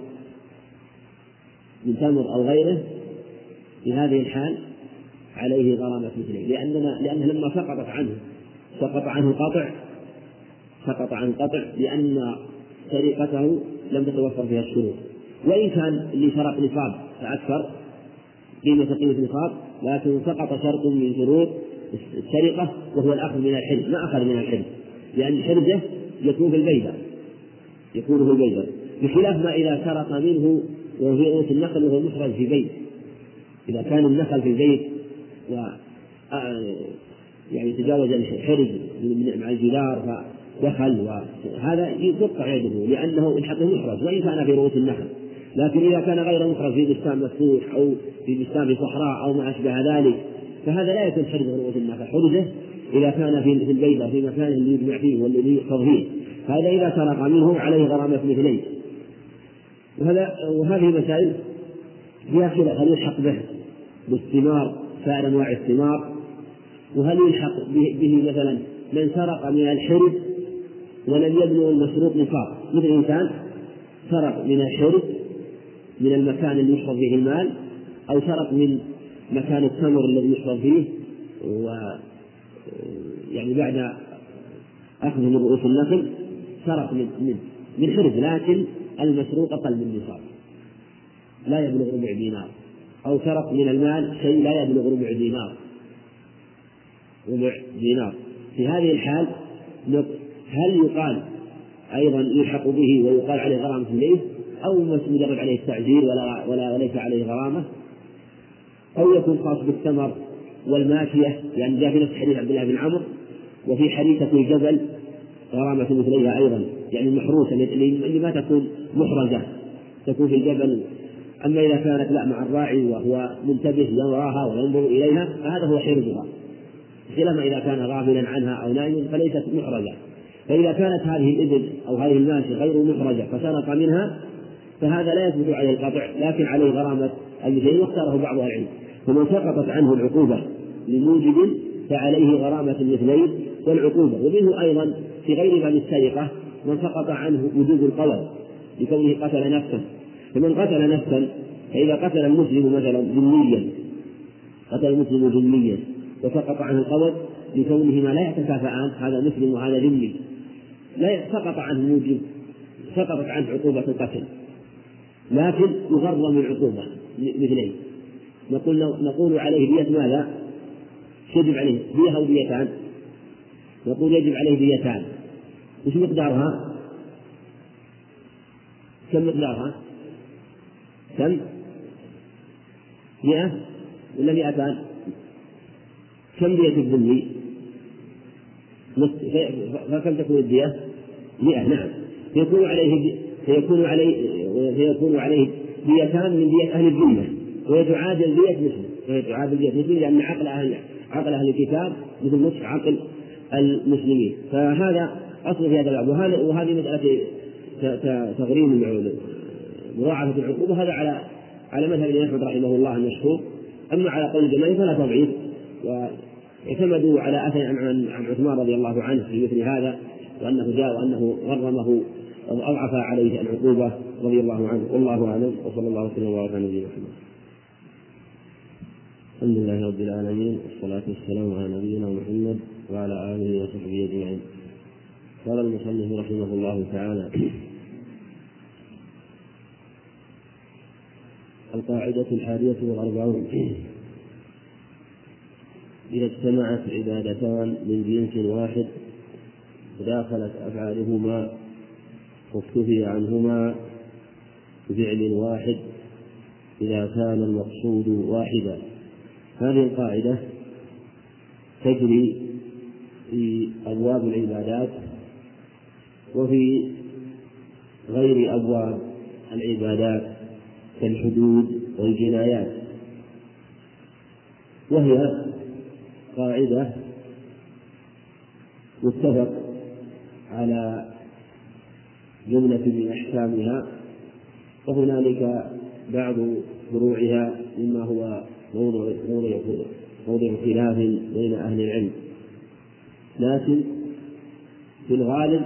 من تمر أو غيره في هذه الحال عليه غرامة مثله، لأننا لأنه لما سقطت عنه سقط عنه قطع سقط عن قطع لأن سرقته لم تتوفر فيها الشروط. وإن كان اللي سرق نصاب فأكثر قيمة قيمة نصاب لكن سقط شرط من شروط السرقة وهو الأخذ من الحلم، ما أخذ من الحلم لأن حرزه يكون في البيضة يكون في البيضة بخلاف ما إذا سرق منه وهو في رؤوس النخل وهو مخرج في بيت. إذا كان النخل في البيت و يعني تجاوز الحرز مع الجدار فدخل وهذا يقطع يده لأنه الحقه مخرج وإن كان في رؤوس النخل. لكن إذا كان غير مخرج في بستان مفتوح أو في بستان في صحراء أو ما أشبه ذلك فهذا لا يكون حرز رؤوس النخل. حرزه إذا كان في البيضة في مكان اللي يجمع فيه والذي يحفظ فيه، هذا إذا سرق منه عليه غرامة مثلين. وهذا وهذه مسائل فيها خلاف، هل يلحق به بالثمار سائر أنواع الثمار، وهل يلحق به, به مثلا من سرق من الحرز ولم يبلغ المشروط نصاب، مثل إنسان سرق من الحرز من المكان اللي يحفظ فيه المال أو سرق من مكان التمر الذي يحفظ فيه و يعني بعد أخذ من رؤوس النخل سرق من من من حرز لكن المشروط أقل من نصاب لا يبلغ ربع دينار، أو سرق من المال شيء لا يبلغ ربع دينار ربع دينار في هذه الحال هل يقال أيضا يلحق به ويقال عليه غرامة إليه، أو مجرد عليه التعزير ولا ولا وليس عليه غرامة، أو يكون خاص بالثمر والماشية لأن يعني جاء في نفس حديث عبد الله بن عمرو وفي حديثة الجبل غرامة مثليها أيضا، يعني محروسة اللي ما تكون محرزة، تكون في الجبل. أما إذا كانت لا مع الراعي وهو منتبه يراها وينظر إليها فهذا هو حرزها، خلاف إذا كان غافلا عنها أو نائم فليست محرزة. فإذا كانت هذه الإبل أو هذه الماشية غير محرزة فسرق منها فهذا لا يثبت عليه القطع، لكن عليه غرامة المثلين، واختاره بعض أهل العلم. فمن سقطت عنه العقوبة لموجب فعليه غرامة المثلين والعقوبة. ومنه أيضا في غير باب السرقة من سقط عنه وجوب القول لكونه قتل نفسا. فمن قتل نفسا فإذا قتل المسلم مثلا ذميا، قتل المسلم ذميا وسقط عنه القول لكونهما لا يتكافئان، هذا مسلم وهذا ذمي، لا سقط عنه موجب، سقطت عنه عقوبة القتل، لكن يغرم العقوبة مثلين. نقول نقول عليه دية ماذا؟ يجب عليه دية أو ديتان؟ نقول يجب عليه ديتان. وش مقدارها؟ كم مقدارها؟ كم؟ مئة ولا مئتان؟ كم دية الذمي؟ فكم تكون الدية؟ مئة. نعم. فيكون عليه فيكون عليه فيكون عليه ديتان من دية أهل الذمة، ويتعادل دية مسلم، ويتعادل دية مسلم لأن عقل أهل عقل أهل الكتاب مثل نصف عقل المسلمين. فهذا أصل في هذا الباب. وهذه مسألة تغريم مضاعفة العقوبة هذا على على مذهب الإمام أحمد رحمه الله المشهور. أما على قول الجماهير فلا تضعيف، واعتمدوا على أثر عن عثمان رضي الله عنه في مثل هذا، وأنه جاء وأنه غرمه أو أضعف عليه العقوبة رضي الله عنه. والله أعلم، وصلى الله وسلم وبارك على نبينا محمد. الحمد لله رب العالمين، والصلاة والسلام على نبينا محمد وعلى آله وصحبه أجمعين. قال المصنف رحمه الله تعالى: القاعدة الحادية والأربعون: إذا اجتمعت عبادتان من جنس واحد تداخلت أفعالهما واكتفي عنهما بفعل واحد إذا كان المقصود واحدا. هذه القاعدة تجري في أبواب العبادات وفي غير أبواب العبادات كالحدود والجنايات، وهي قاعدة متفق على جملة من أحكامها، وهنالك بعض فروعها مما هو موضوع موضوع خلاف بين أهل العلم، لكن في الغالب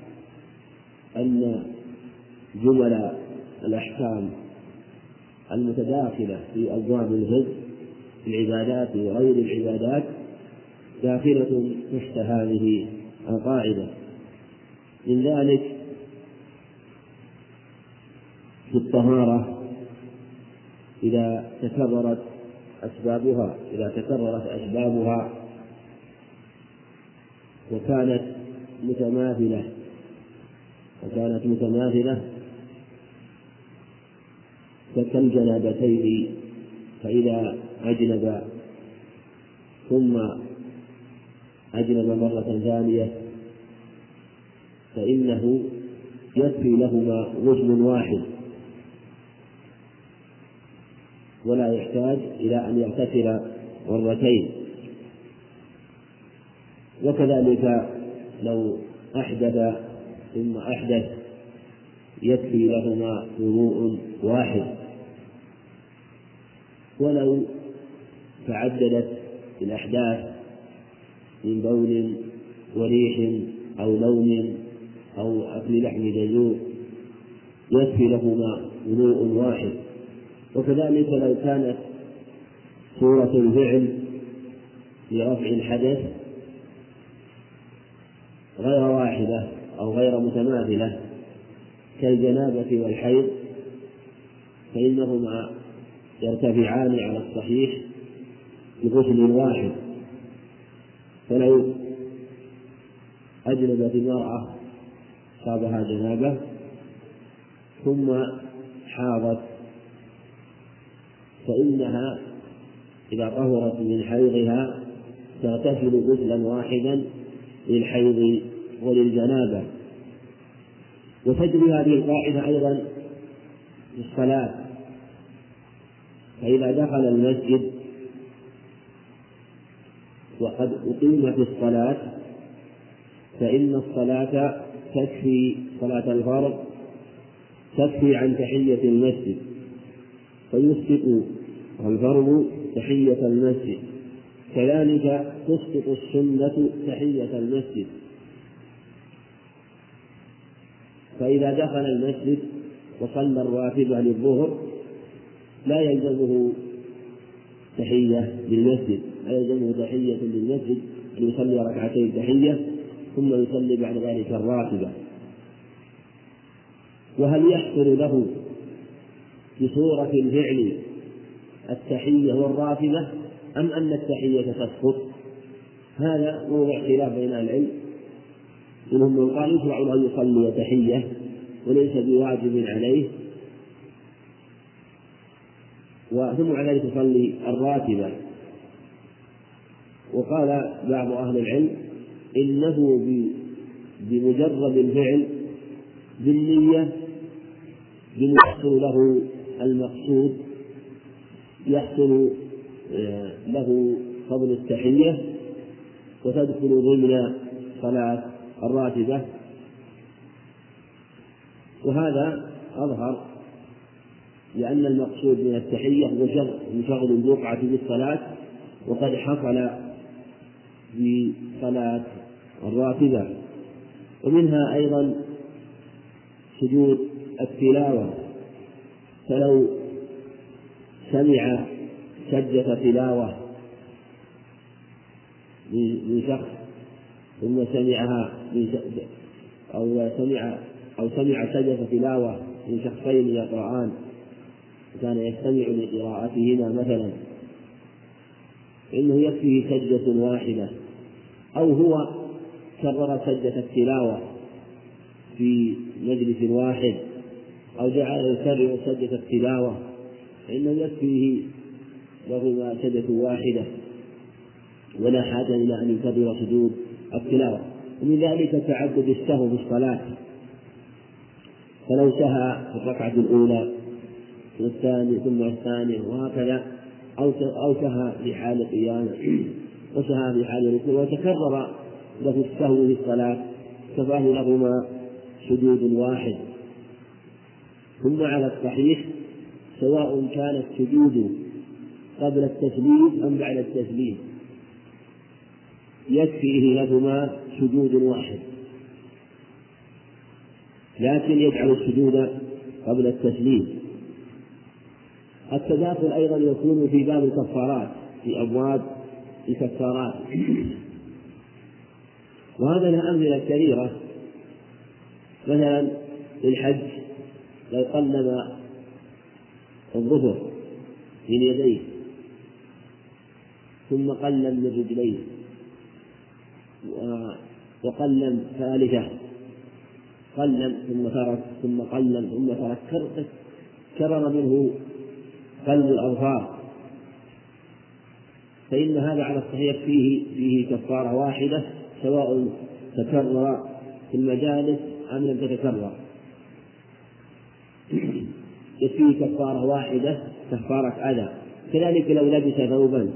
أن جمل الأحكام المتداخلة في أبواب الفقه في العبادات وغير العبادات داخلة تحت هذه القاعدة. من ذلك في الطهارة إذا تكررت أسبابها إذا تكررت أسبابها وكانت متماثلة وكانت متماثلة كالجنابتين، فإذا أجنب ثم أجنب مرة ثانية فإنه يكفي لهما غسل واحد ولا يحتاج إلى أن يغتسل مرتين. وكذلك لو أحدث ثم أحدث يكفي لهما وضوء واحد. ولو تعددت الأحداث من بول وريح أو لون أو أكل لحم جزور يكفي لهما وضوء واحد. وكذلك لو كانت صورة الفعل لرفع الحدث غير واحدة أو غير متماثلة كالجنابة والحيض فإنهما يرتفعان على الصحيح بغسل واحد. فلو أجنبت المرأة صابها جنابة ثم حاضت فإنها إذا طهرت من حيضها تغتسل غسلا واحدا للحيض وللجنابة. وتجري هذه القاعدة أيضا في الصلاة، فإذا دخل المسجد وقد أقيمت الصلاة فإن الصلاة تكفي، صلاة الفرض تكفي عن تحية المسجد، فيسقط الفرض تحية المسجد، كذلك تسقط السنة تحية المسجد. فإذا دخل المسجد وصلى الراتبة للظهر لا يلزمه تحية للمسجد، لا يلزمه تحية للمسجد أن يصلي ركعتين تحية ثم يصلي بعد ذلك الراتبة. وهل يحصل له بصورة الفعل التحية والراتبة أم أن التحية تسقط؟ هذا موضع خلاف بين العلم، منهم من قال يشرع له أن يصلي تحية وليس بواجب عليه، وثم على ذلك يصلي الراتبة. وقال بعض أهل العلم إنه بمجرد الفعل بالنية يحصل له المقصود، يحصل له فضل التحية وتدخل ضمن صلاة الراتبة. وهذا أظهر لأن المقصود من التحية هو شغل البقعة بالصلاة، وقد حصل بصلاة الراتبة. ومنها أيضا سجود التلاوة، فلو سمع سجدة تلاوة من شخص ثم سمعها أو سمع أو سمع سجدة تلاوة من شخصين يقرآن كان يستمع لقراءتهما مثلا، إنه يكفيه سجدة واحدة، أو هو كرر سجدة التلاوة في مجلس واحد أو جعل يكرر سجدة التلاوة فإنه يكفيه لهما سجدة واحدة ولا حاجة إلى أن يكرر سجود التلاوة. ومن ذلك تعدد السهو بالصلاة، فلو سهى في الركعة الأولى والثانية ثم الثانية وهكذا، أو سهى في حال قيامه وسهى في حال ركوع وتكرر له السهو في الصلاة كفاه لهما سجود واحد. ثم على الصحيح سواء كان السجود قبل التسليم أم بعد التسليم يكفيه لهما سجود واحد، لكن يجعل السجود قبل التسليم. التداخل أيضا يكون في باب الكفارات، في أبواب الكفارات، وهذا له أمثلة كثيرة. مثلا للحج لو قلم الظفر من يديه ثم قلم من رجليه وقلم ثالثة، قلم ثم ترك ثم قلم ثم ترك، كرر منه قلم الأظفار، فإن هذا على الصحيح فيه فيه كفارة واحدة سواء تكرر في المجالس أم لم تتكرر، فيه كفارة واحدة كفارة أذى. كذلك لو لبس ثوبا،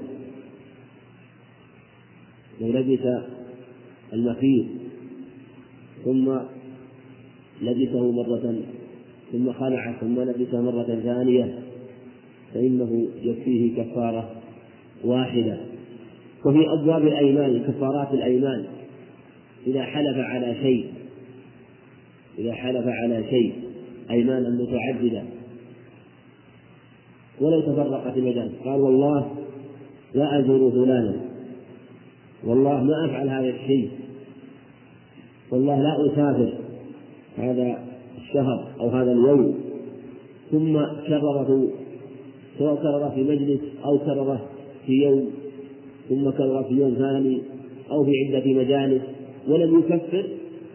لو لبس المخيط ثم لبسه مرة ثم خلع ثم لبسه مرة ثانية فإنه يكفيه كفارة واحدة. وفي أبواب الأيمان كفارات الأيمان، إذا حلف على شيء إذا حلف على شيء أيمانا متعددة ولو تفرقت المجال، قال والله لا أزور فلانا، والله ما أفعل هذا الشيء، والله لا أسافر هذا الشهر أو هذا اليوم، ثم كرره سواء كرره في مجلس أو كرره في يوم ثم كرره في يوم ثاني أو في عدة مجالس ولم يكفر،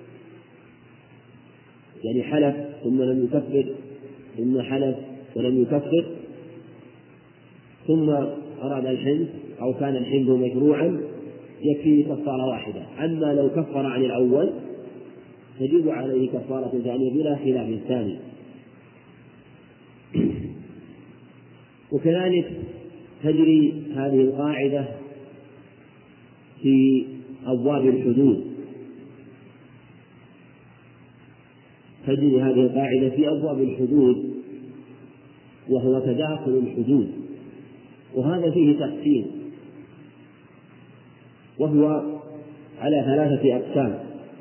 يعني حلف ثم لم يكفر ثم حلف ولم يكفر ثم أراد الحنث أو كان الحنث مشروعا يكفي كفارة واحدة. أما لو كفر عن الأول تجب عليه كفارة ثانية بلا خلاف ثاني. وكذلك تجري هذه القاعدة في أبواب الحدود، تجري هذه القاعدة في أبواب الحدود وهو تداخل الحدود، وهذا فيه تقسيم، وهو على ثلاثة أقسام.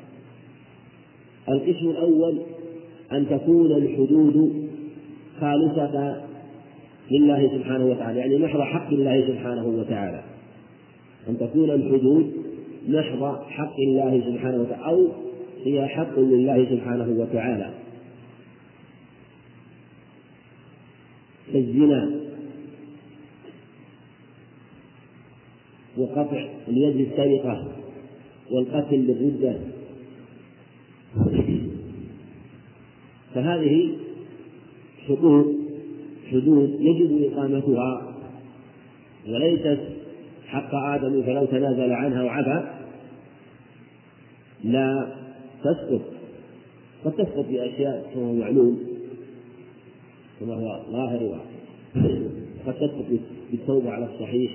القسم الأول أن تكون الحدود خالصة لله سبحانه وتعالى، يعني محض حق الله سبحانه وتعالى، أن تكون الحدود محض حق الله سبحانه وتعالى أو هي حق لله سبحانه وتعالى، كالزنا وقطع اليد بالسرقة والقتل بالردة. فهذه حدود حدود يجب إقامتها، وليست حق آدم فلو تنازل عنها وعفى لا تسقط. قد تسقط بأشياء كما هو معلوم كما هو ظاهر، وقد تسقط بالتوبة على الصحيح،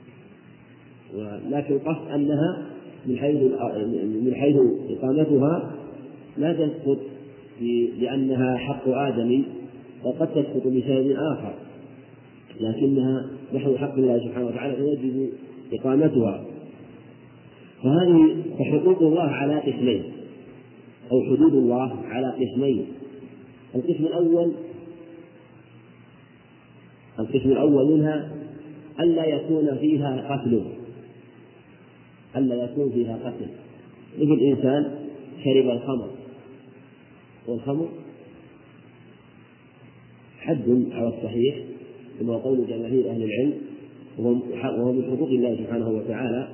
ولكن القصد أنها من حيث من حيث إقامتها لا تسقط لأنها حق آدمي، وقد تسقط بسبب آخر، لكنها نحو حق الله سبحانه وتعالى فيجب إقامتها. فهذه فحقوق الله على قسمين، أو حدود الله على قسمين. القسم الأول القسم الأول منها ألا يكون فيها قتل، ألا يكون فيها قتل، مثل إنسان شرب الخمر، والخمر حد على الصحيح كما قول جماهير أهل العلم، وهو من حقوق الله سبحانه وتعالى.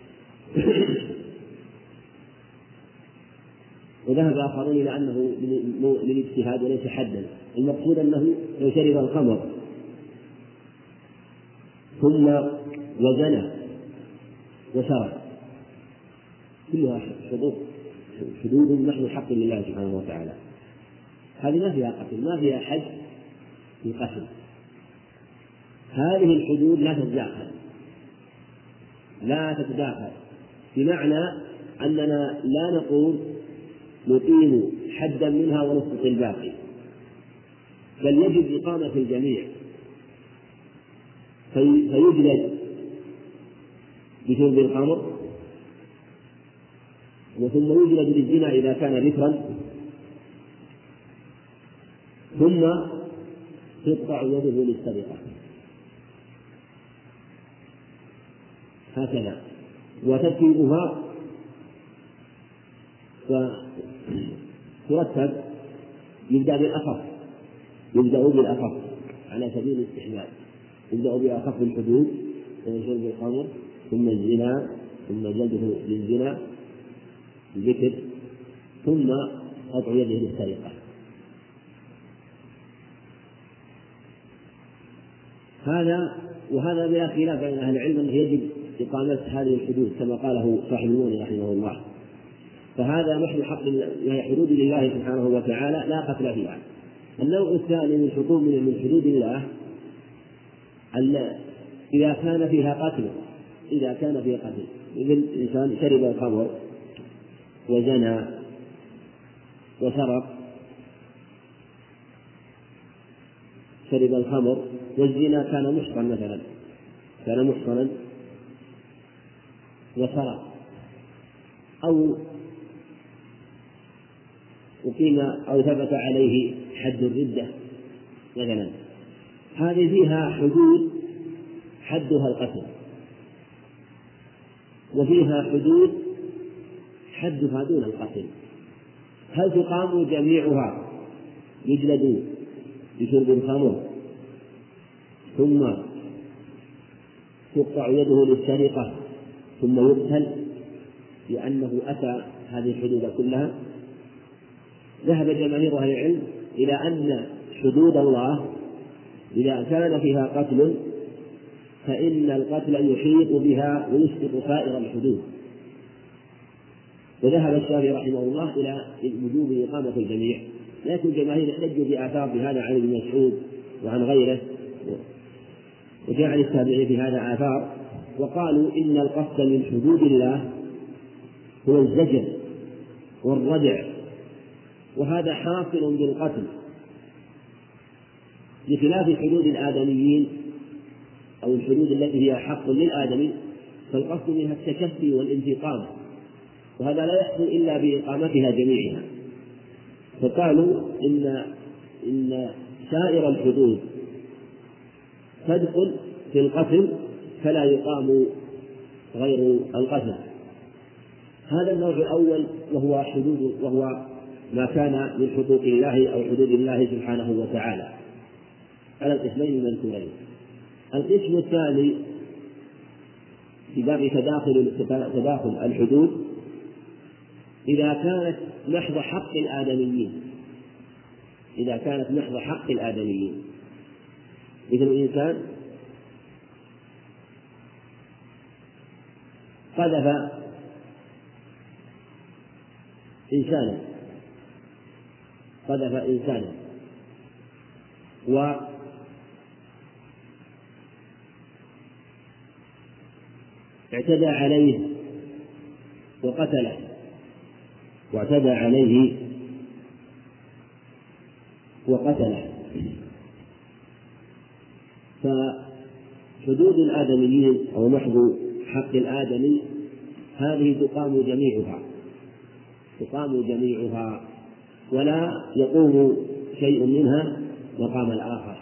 وذهب آخرون إلى أنه من اجتهاد وليس حدا، المقصود أنه لو شرب الخمر ثم وزنى وسرق كلها حدود حدود نحن حق لله سبحانه وتعالى، هذه ما فيها قتل، ما فيها حد في قتل. هذه الحدود لا تتداخل لا تتداخل بمعنى أننا لا نقول نقيم حدا منها ونسقط الباقي، بل يجب إقامة الجميع، في فيجلد بشرب الخمر، وثم يجلد بالزنا إذا كان ذكرا، ثم تقطع يده للسرقة، هكذا. وترتيبها فترتب يبدأ بالأخف يبدأ بالأخف على سبيل الاستحباب، يبدأ بأخف الحدود وهو شرب الخمر، ثم الزنا، ثم جلده للزنا بذكر، ثم قطع يده للسرقة. هذا وهذا بلا خلاف بين أهل العلم أنه يجب إقامة هذه الحدود كما قاله صاحب المغني رحمه الله. فهذا محل حق حدود لله سبحانه وتعالى لا قتل فيها. النوع الثاني من حقوق من حدود الله إذا كان فيها قتل إذا كان فيها قتل مثل إنسان شرب الخمر وزنى وسرق، شرب الخمر والزنا كان محصنا مثلا كان محصنا وسرق، أو أقيم أو ثبت عليه حد الردة مثلا، هذه فيها حدود حدها القتل، وفيها حدود حدها دون القتل. هل تقام جميعها؟ يجلد بشرب الخمر ثم تقطع يده للسرقة ثم يقتل لأنه أتى هذه الحدود كلها؟ ذهب جماهير أهل العلم إلى أن حدود الله إذا كان فيها قتل فإن القتل يحيط بها ويسقط سائر الحدود، وذهب الشافعي رحمه الله إلى وجوب إقامة الجميع، لكن الجماهير احتجوا في آثار بهذا عن ابن مسعود وعن غيره، وجاء عن التابعين في هذا آثار، وقالوا إن القصد من حدود الله هو الزجر والردع، وهذا حاصل بالقتل، بخلاف حدود الآدميين أو الحدود التي هي حق للآدمي فالقصد منها التكفي والانتقام، وهذا لا يحصل إلا بإقامتها جميعها. فقالوا إن إن سائر الحدود تدخل في القتل فلا يقام غير القتل. هذا النوع الأول وهو حدود وهو ما كان من حقوق الله أو حدود الله سبحانه وتعالى على القسمين المذكورين. القسم الثاني في باب تداخل تداخل الحدود إذا كانت محض حق الآدميين، إذا كانت محض حق الآدميين، مثل الإنسان قذف إنسانا قذف إنسانا واعتدى عليه وقتله واعتدى عليه وقتله فحدود الآدميين أو محض حق الآدمي هذه تقام جميعها تقام جميعها ولا يقوم شيء منها مقام الآخر.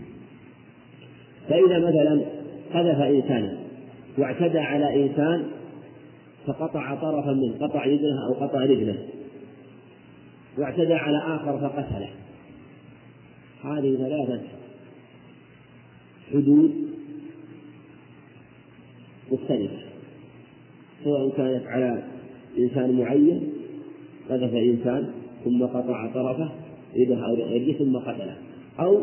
فإذا مثلا قذف إنسانا واعتدى على إنسان فقطع طرفا منه، قطع يده أو قطع رجله، واعتدى على آخر فقتله، هذه ثلاثة حدود مختلفة، سواء كانت على إنسان معين قذف إنسان ثم قطع طرفه يده أو رجله ثم قتله، أو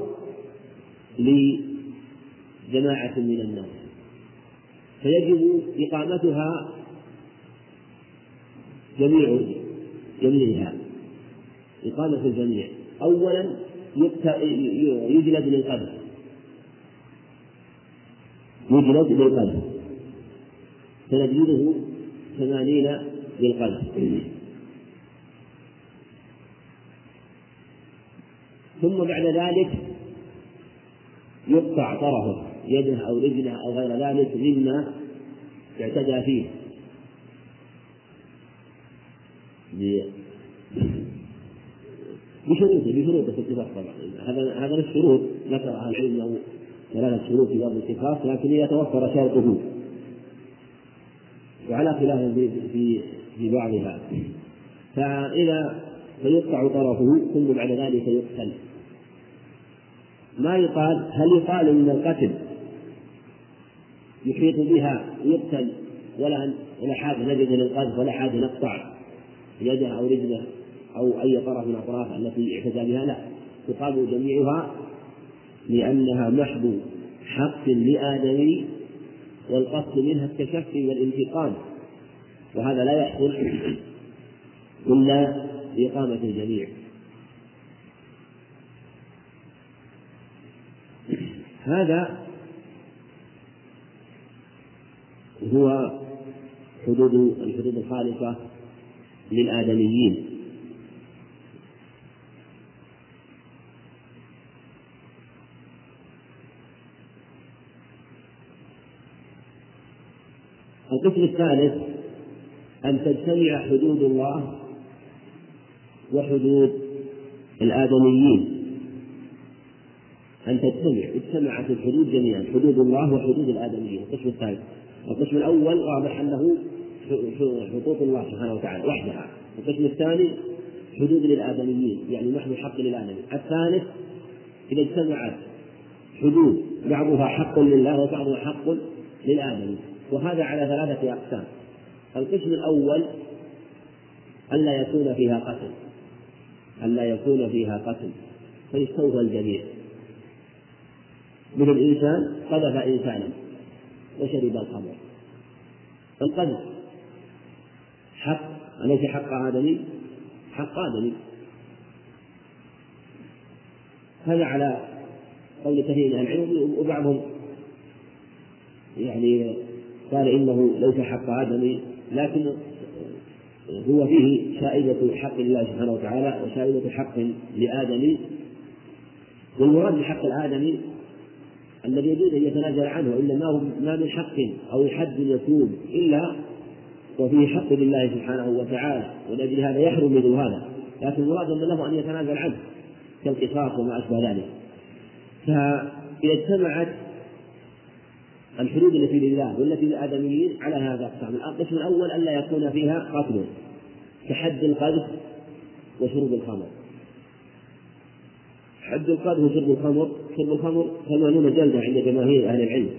لجماعة من الناس، فيجب إقامتها جميع جميعها إقامة الجميع. أولا يجلد للقذف يجلد للقذف فنجلده ثمانين للقذف، ثم بعد ذلك يقطع طرفه يده أو رجله أو غير ذلك مما اعتدى فيه بشروطه بشروطه في الاتفاق. طبعا هذا هذا الشروط ذكرها العلم له ثلاثة شروط في باب الاتفاق، لكن إذا توفر شرطه وعلى خلاف في في بعضها فإذا فيقطع طرفه ثم بعد ذلك يقتل. ما يقال هل يقال إن القتل يحيط بها يقتل ولا ولا حاجة نجد للقذف ولا حاجة نقطع يده أو رجله أو أي طرف من الأطراف التي اعتدى بها؟ لا، تقام جميعها لأنها محض حق لآدمي والقصد منها التشفي والانتقام، وهذا لا يحصل إلا بإقامة الجميع. هذا هو حدود الحدود الخالصة للآدميين. القسم الثالث أن تجتمع حدود الله وحدود الآدميين، أن تجتمع اجتمعت الحدود جميعا، حدود الله وحدود الآدميين. القسم الثالث القسم الأول واضح أنه حقوق الله سبحانه وتعالى وحدها، القسم الثاني حدود للآدميين يعني محض حق للآدمي. الثالث إذا اجتمعت حدود بعضها حق لله وبعضها حق للآدمي، وهذا على ثلاثة أقسام. القسم الأول ألا يكون فيها قتل ألا يكون فيها قتل فيستوفى الجميع، مثل الإنسان قذف إنسانا وشرب الخمر، القذف حق أليس حق آدمي؟ حق آدمي. هذا على قول كثير من العلم، وبعضهم يعني قال إنه ليس حق آدمي، لكن هو فيه شائبة حق الله سبحانه وتعالى وشائبة حق لآدم. والمراد بحق الآدمي الذي يجوز أن يتنازل عنه، إنما ما من حق أو حد يكون إلا وفيه حق لله سبحانه وتعالى، ولأجل هذا يحرم مثل هذا، لكن المراد أن له أن يتنازل عنه كالقصاص وما أشبه ذلك. فإذا اجتمعت الحدود التي لله والتي للآدميين على هذا القسم. القسم الأول ألا يكون فيها قتل، كحد القذف وشرب الخمر. حد القذف وشرب الخمر، شرب الخمر ثمانون جلدة عند جماهير أهل العلم.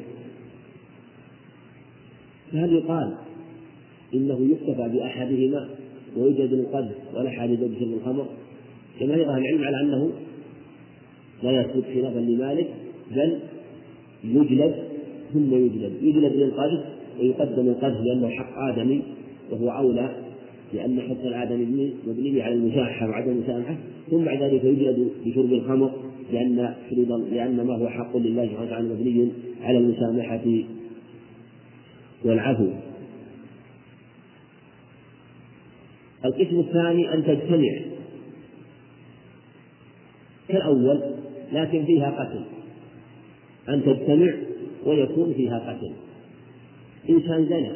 فهل يقال إنه يكتفى بأحدهما ويوجد القذف ولا حاجة بشرب الخمر؟ جماهير أهل العلم على أنه لا يثبت خلافا لمالك، بل يجلد ثم يجلد يجلد للقذف، ويقدم القذف لأنه حق آدمي وهو أولى، لأن حق الآدمي مبني على المساحة وعدم المسامحة، ثم بعد ذلك يجلد بشرب الخمر لأن لأن ما هو حق لله سبحانه وتعالى مبني على المسامحة والعفو. القسم الثاني أن تجتمع كالأول لكن فيها قتل، أن تجتمع ويكون فيها قتل. إنسان زنى،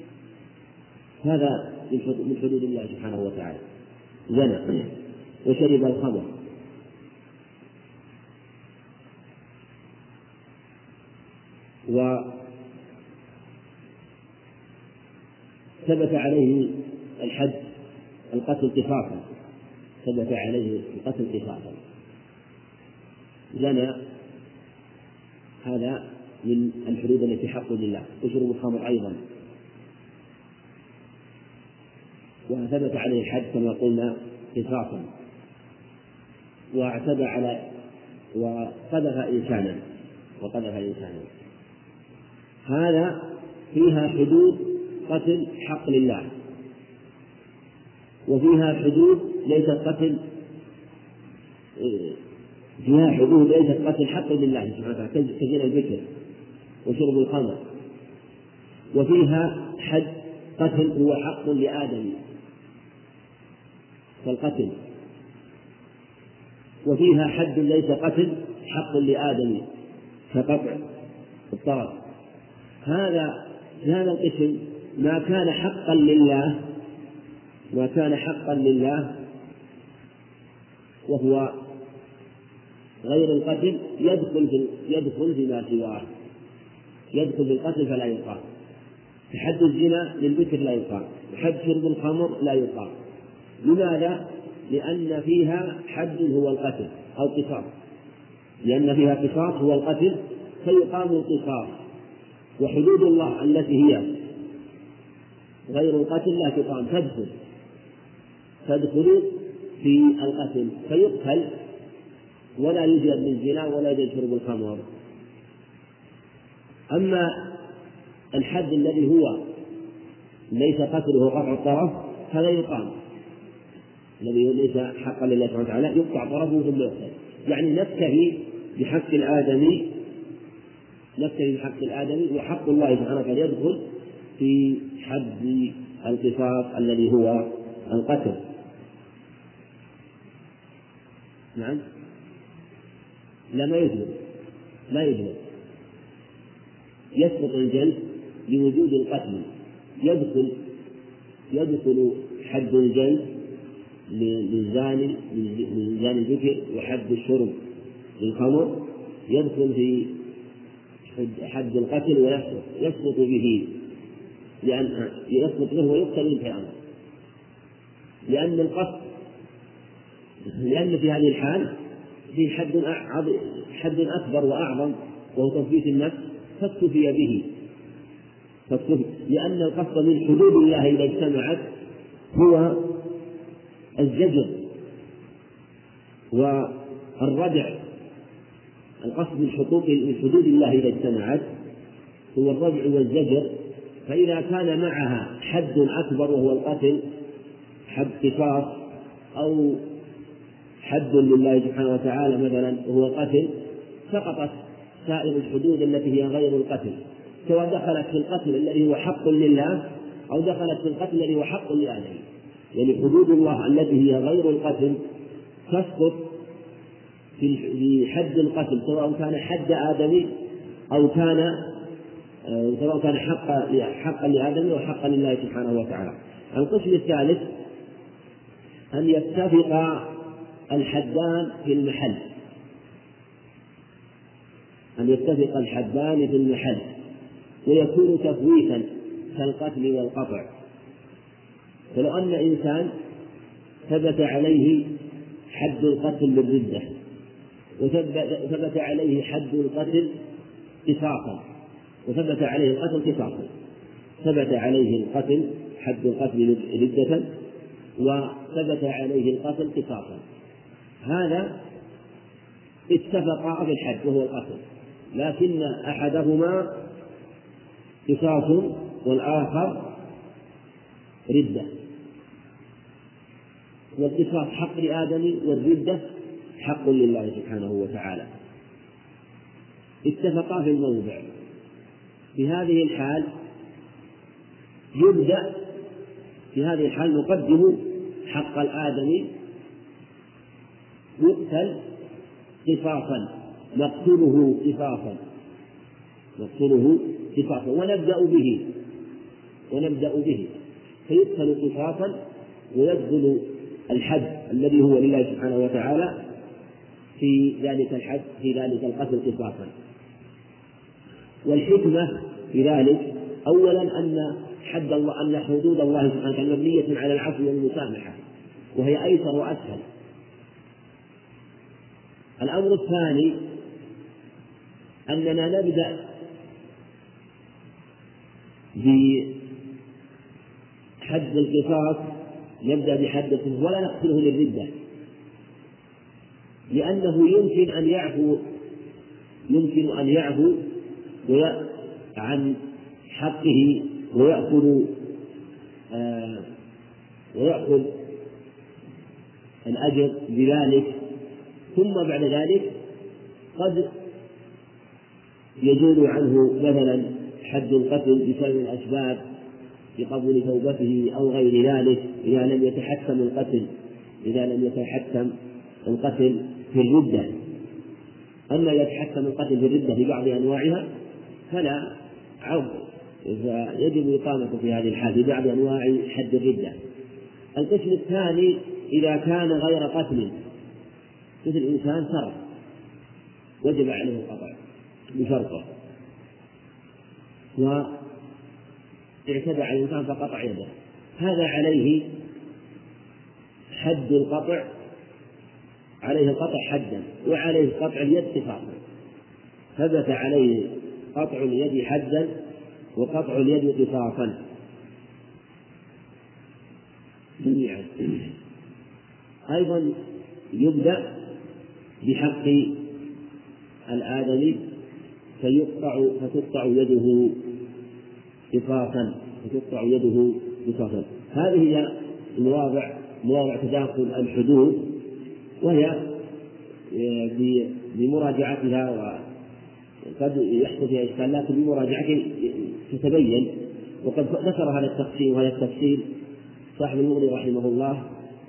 هذا من حدود الله سبحانه وتعالى، زنى وشرب الخمر وثبت عليه الحد القتل قصاصا، ثبت عليه القتل قصاصا. زنى هذا من الحدود التي حق لله، وشرب الخمر أيضا، وثبت عليه الحد كما قلنا قصاصا. واعتدى على وقذف إنسانا وقذف إنسانا، هذا فيها حدود قتل حق لله، وفيها حدود ليست قتل فيها حدود ليست قتل حق لله سبحانه وتعالى كزنا البكر وشرب الخمر، وفيها حد قتل هو حق لآدم كالقتل، وفيها حد ليس قتل حق لآدم كقطع الطرف. هذا هذا القسم ما كان حقا لله ما كان حقا لله وهو غير القتل يدخل في يدخل فيما سواه، يدخل في القتل فلا يقام. حد الزنا للبكر لا يقام، وحد شرب الخمر لا يقام. لماذا؟ لأن فيها حد هو القتل أو قصاص، لأن فيها قصاص هو القتل فيقام القصاص. وحدود الله التي هي غير القتل لا تقام، تدخل تدخل في القتل فيقتل ولا يوجد للزنا ولا يوجد شرب الخمر. أما الحد الذي هو ليس قتله قطع الطرف هذا يقام، الذي ليس حقا لله سبحانه وتعالى يقطع طرفه ثم يقتل. يعني نكتفي بحق الآدمي نكتفي بحق الآدمي وحق الله سبحانه وتعالى يدخل في حد القصاص الذي هو القتل. نعم، لا ما يجلد لا يجلد يسقط الجلد لوجود القتل، يدخل يدخل حد الجلد للزاني للزاني الذكر، وحد الشرب للخمر يدخل في حد القتل ويسقط يسقط به، لأن يسقط به ويقتل انتهاء، لأن القتل لأن في هذه الحال في حد حد أكبر وأعظم وهو تثبيت النفس فاكتفي به، فاكتفي لأن القصد من حدود الله إذا اجتمعت هو الزجر والردع. القصد من حقوق من حدود الله إذا اجتمعت هو الردع والزجر، فإذا كان معها حد أكبر وهو القتل حد قصاص أو حد لله سبحانه وتعالى مثلا وهو قتل، سقطت سائر الحدود التي هي غير القتل، سواء دخلت في القتل الذي هو حق لله أو دخلت في القتل الذي هو حق لآدم. يعني حدود الله التي هي غير القتل تسقط في حد القتل، سواء كان حد آدمي أو كان سواء كان حقا حقا لآدم أو حقا لله سبحانه وتعالى. القسم الثالث أن يتفق الحدان في المحل، أن يتفق الحدان في المحل ويكون تفويتا كالقتل والقطع. فلو أن إنسان ثبت عليه حد القتل بالردة وثبت عليه حد القتل قصاصا وثبت عليه القتل قصاصا، ثبت عليه القتل حد القتل ردة وثبت عليه القتل قصاصا، هذا اتفقا في الحد وهو القتل، لكن أحدهما قصاص والآخر ردة، والقصاص حق لآدم والردة حق لله سبحانه وتعالى. اتفقا في الموضع. في هذه الحال يبدأ في هذه الحال نقدم حق الآدمي، يقتل قصاصا، نقتله قصاصا نقتله قصاصا ونبدأ به ونبدأ به فيقتل قصاصا ويدخل الحد الذي هو لله سبحانه وتعالى في ذلك الحد في ذلك القتل قصاصا. والحكمة في ذلك أولا أن حد الله أن حدود الله سبحانه وتعالى مبنية على العفو والمسامحة، وهي أيسر وأسهل. الأمر الثاني أننا نبدأ بحد القصاص، نبدأ بحد القصاص ولا نقتله للردة، لأنه يمكن أن يعفو يمكن أن يعفو عن حقه ويأخذ آه ويأخذ الأجر بذلك، ثم بعد ذلك قد يزول عنه مثلا حد القتل بسبب الأسباب بقبول توبته أو غير ذلك، إذا لم يتحكم القتل إذا لم يتحكم القتل في الردة. أما إذا تحكم القتل في الردة في بعض أنواعها فلا عرض، يجب إقامته في هذه الحال في بعض أنواع حد الردة. القسم الثاني إذا كان غير قتل، مثل إنسان سرق وجب عليه القطع بشرطه، واعتدى على الإنسان فقطع يده، هذا عليه حد القطع، عليه القطع حدا وعليه قطع اليد قصاصا. ثبت عليه قطع اليد حدا وقطع اليد قصاصا جميعا. أيضا يبدأ بحق الآدمي فيقطع فتقطع يده قصاصا فتقطع يده قصاصا. هذه هي مواضع مواضع تداخل الحدود، وهي بمراجعتها وقد يحصل فيها إشكال، لكن بمراجعته تتبين. وقد ذكر هذا التقسيم وهذا التفصيل صاحب المغني رحمه الله،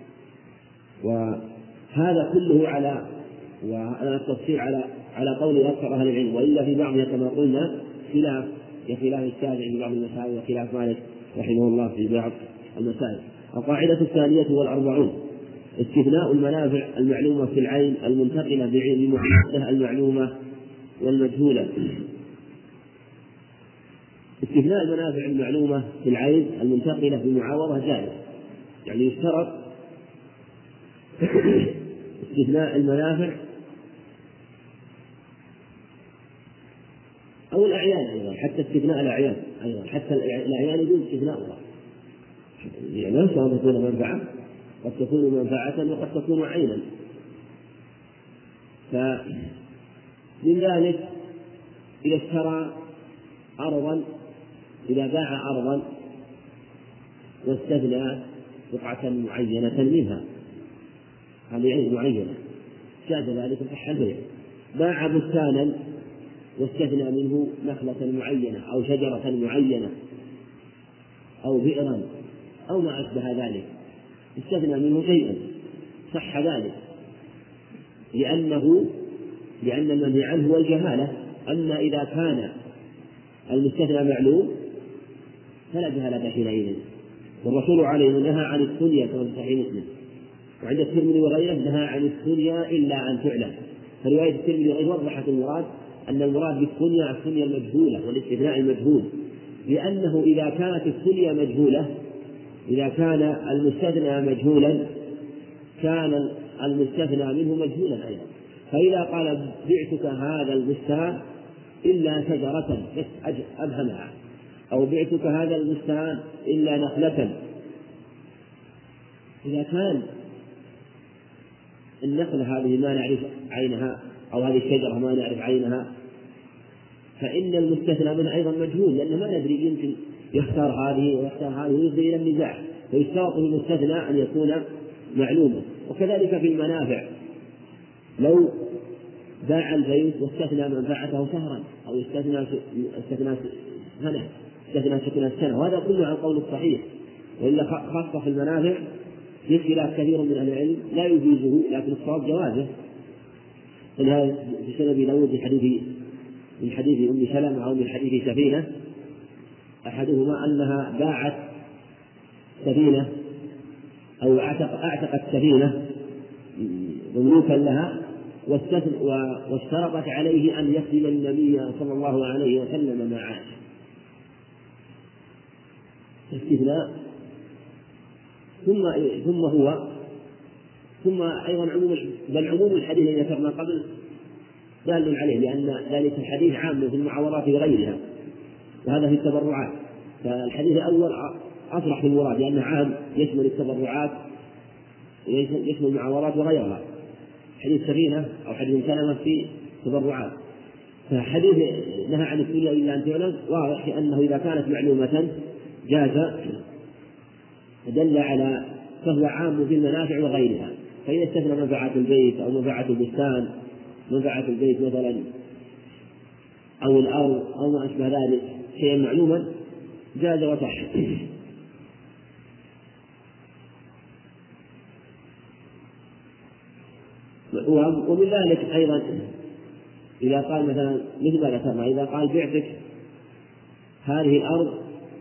وهذا كله على وهذا التفصيل على على قول أكثر أهل العلم، وإلا في بعضها كما قلنا خلاف كخلاف الشافعي في بعض المسائل وخلاف مالك رحمه الله في بعض المسائل. القاعدة الثانية والأربعون استثناء المنافع المعلومة في العين المنتقلة بمعاوضة المعلومة والمجهولة. استثناء المنافع المعلومة في العين المنتقلة بمعاوضة جائز، يعني يشترط استثناء المنافع أو الأعيان أيضا، حتى استثناء الأعيان أيضا، حتى الأعيان يجوز استثناؤها، يعني لا شرط تكون منفعة، قد تكون منفعة وقد تكون عينا. فمن ذلك إذا اشترى أرضا، إذا باع أرضا واستثنى بقعة معينة منها، هذه عين معينة جاز ذلك صح البيع. باع بستانا واستثنى منه نخلة معينة أو شجرة معينة أو بئرا أو ما أشبه ذلك، استثنى منه شيئا صح ذلك، لأنه لأن المنهي عنه هو الجهالة. أما إذا كان المستثنى معلوم فلا جهالة حينئذ. والرسول عليه نهى عن الثنيا كما في صحيح مسلم، وعند الترمذي وغيره نهى عن الثنيا إلا أن تعلم. فرواية الترمذي وغيره وضحت المراد أن المراد بالثنيا الثنيا المجهولة والاستثناء المجهول، لأنه إذا كانت الثنيا مجهولة، إذا كان المستثنى مجهولا كان المستثنى منه مجهولا أيضا. فإذا قال بعتك هذا البستان إلا شجرة بس أبهمها، أو بعتك هذا البستان إلا نخلة، إذا كان النخلة هذه ما نعرف عينها أو هذه الشجرة ما نعرف عينها فإن المستثنى منها أيضا مجهول، لأن ما ندري يمكن يختار هذه ويختار هذه ويفضي إلى النزاع، فيشترط في المستثنى أن يكون معلوما. وكذلك في المنافع، لو باع البيت واستثنى منفعته شهرا أو استثنى استثنى سنة استثنى سكن السنة، وهذا كله عن قول الصحيح، وإلا خاصة في المنافع في خلاف كثير من أهل العلم لا يجيزه، لكن الصواب جوازه. هذا في سند داود من حديث من حديث أم سلمة أو من حديث سفينة، أحدهما أنها باعت سفينة أو أعتقت سفينة مملوكا لها واشترطت عليه أن يخدم النبي صلى الله عليه وسلم ما عاش. استثناء ثم ثم هو ثم أيضا عموم بل عموم الحديث الذي ذكرنا قبل دال عليه، لأن ذلك الحديث عام في المعاوضات وغيرها، وهذا في التبرعات. فالحديث الأول أصرح في المراد لأنه عام يشمل التبرعات يشمل المعاوضات وغيرها، حديث سفينة أو حديث سلمة في تبرعات. فحديث نهى عن الثنيا إلا أن تعلم واضح لأنه إذا كانت معلومة جاز، دل على فهو عام في المنافع وغيرها. فإذا استثنى منفعة البيت أو منفعة البستان، منفعة البيت مثلا أو الأرض أو ما أشبه ذلك شيئا معلوما جاز وصح. ومن ذلك أيضا إذا قال مثلا مثل ما ذكرنا، إذا قال بعتك هذه الأرض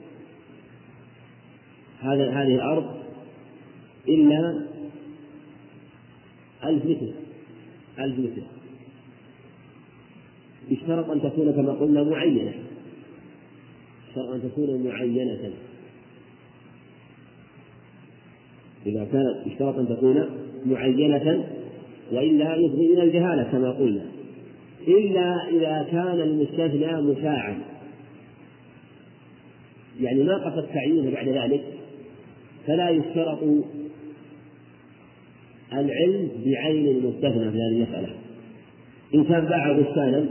هذا هذه الأرض إلا ألف متر ألف متر، اشترط أن تكون كما قلنا معينة، اشترط أن تكون معينة. إذا كان اشترط أن تكون معينة وإلا يفضي إلى الجهالة كما قلنا، إلا إذا كان المستثنى مشاعا، يعني ما قصد تعيينه بعد ذلك، فلا يشترط العلم بعين المستثنى في هذه المسألة. إن كان باع بستانا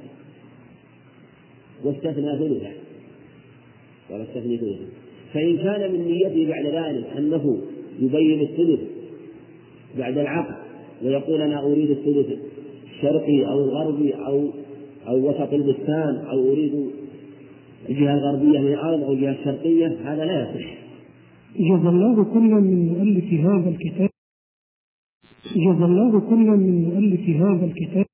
واستثنى ثلثه ولا استثنى ثلثه، فإن كان من نيته بعد ذلك أنه يبين الثلث بعد العقد ويقول أنا أريد الثلث الشرقي أو الغربي أو أو وسط البستان أو أريد الجهة الغربية من الأرض أو الجهة الشرقية، هذا لا يصح. جزا الله كل من مؤلف هذا الكتاب جزا الله كل من مؤلف هذا الكتاب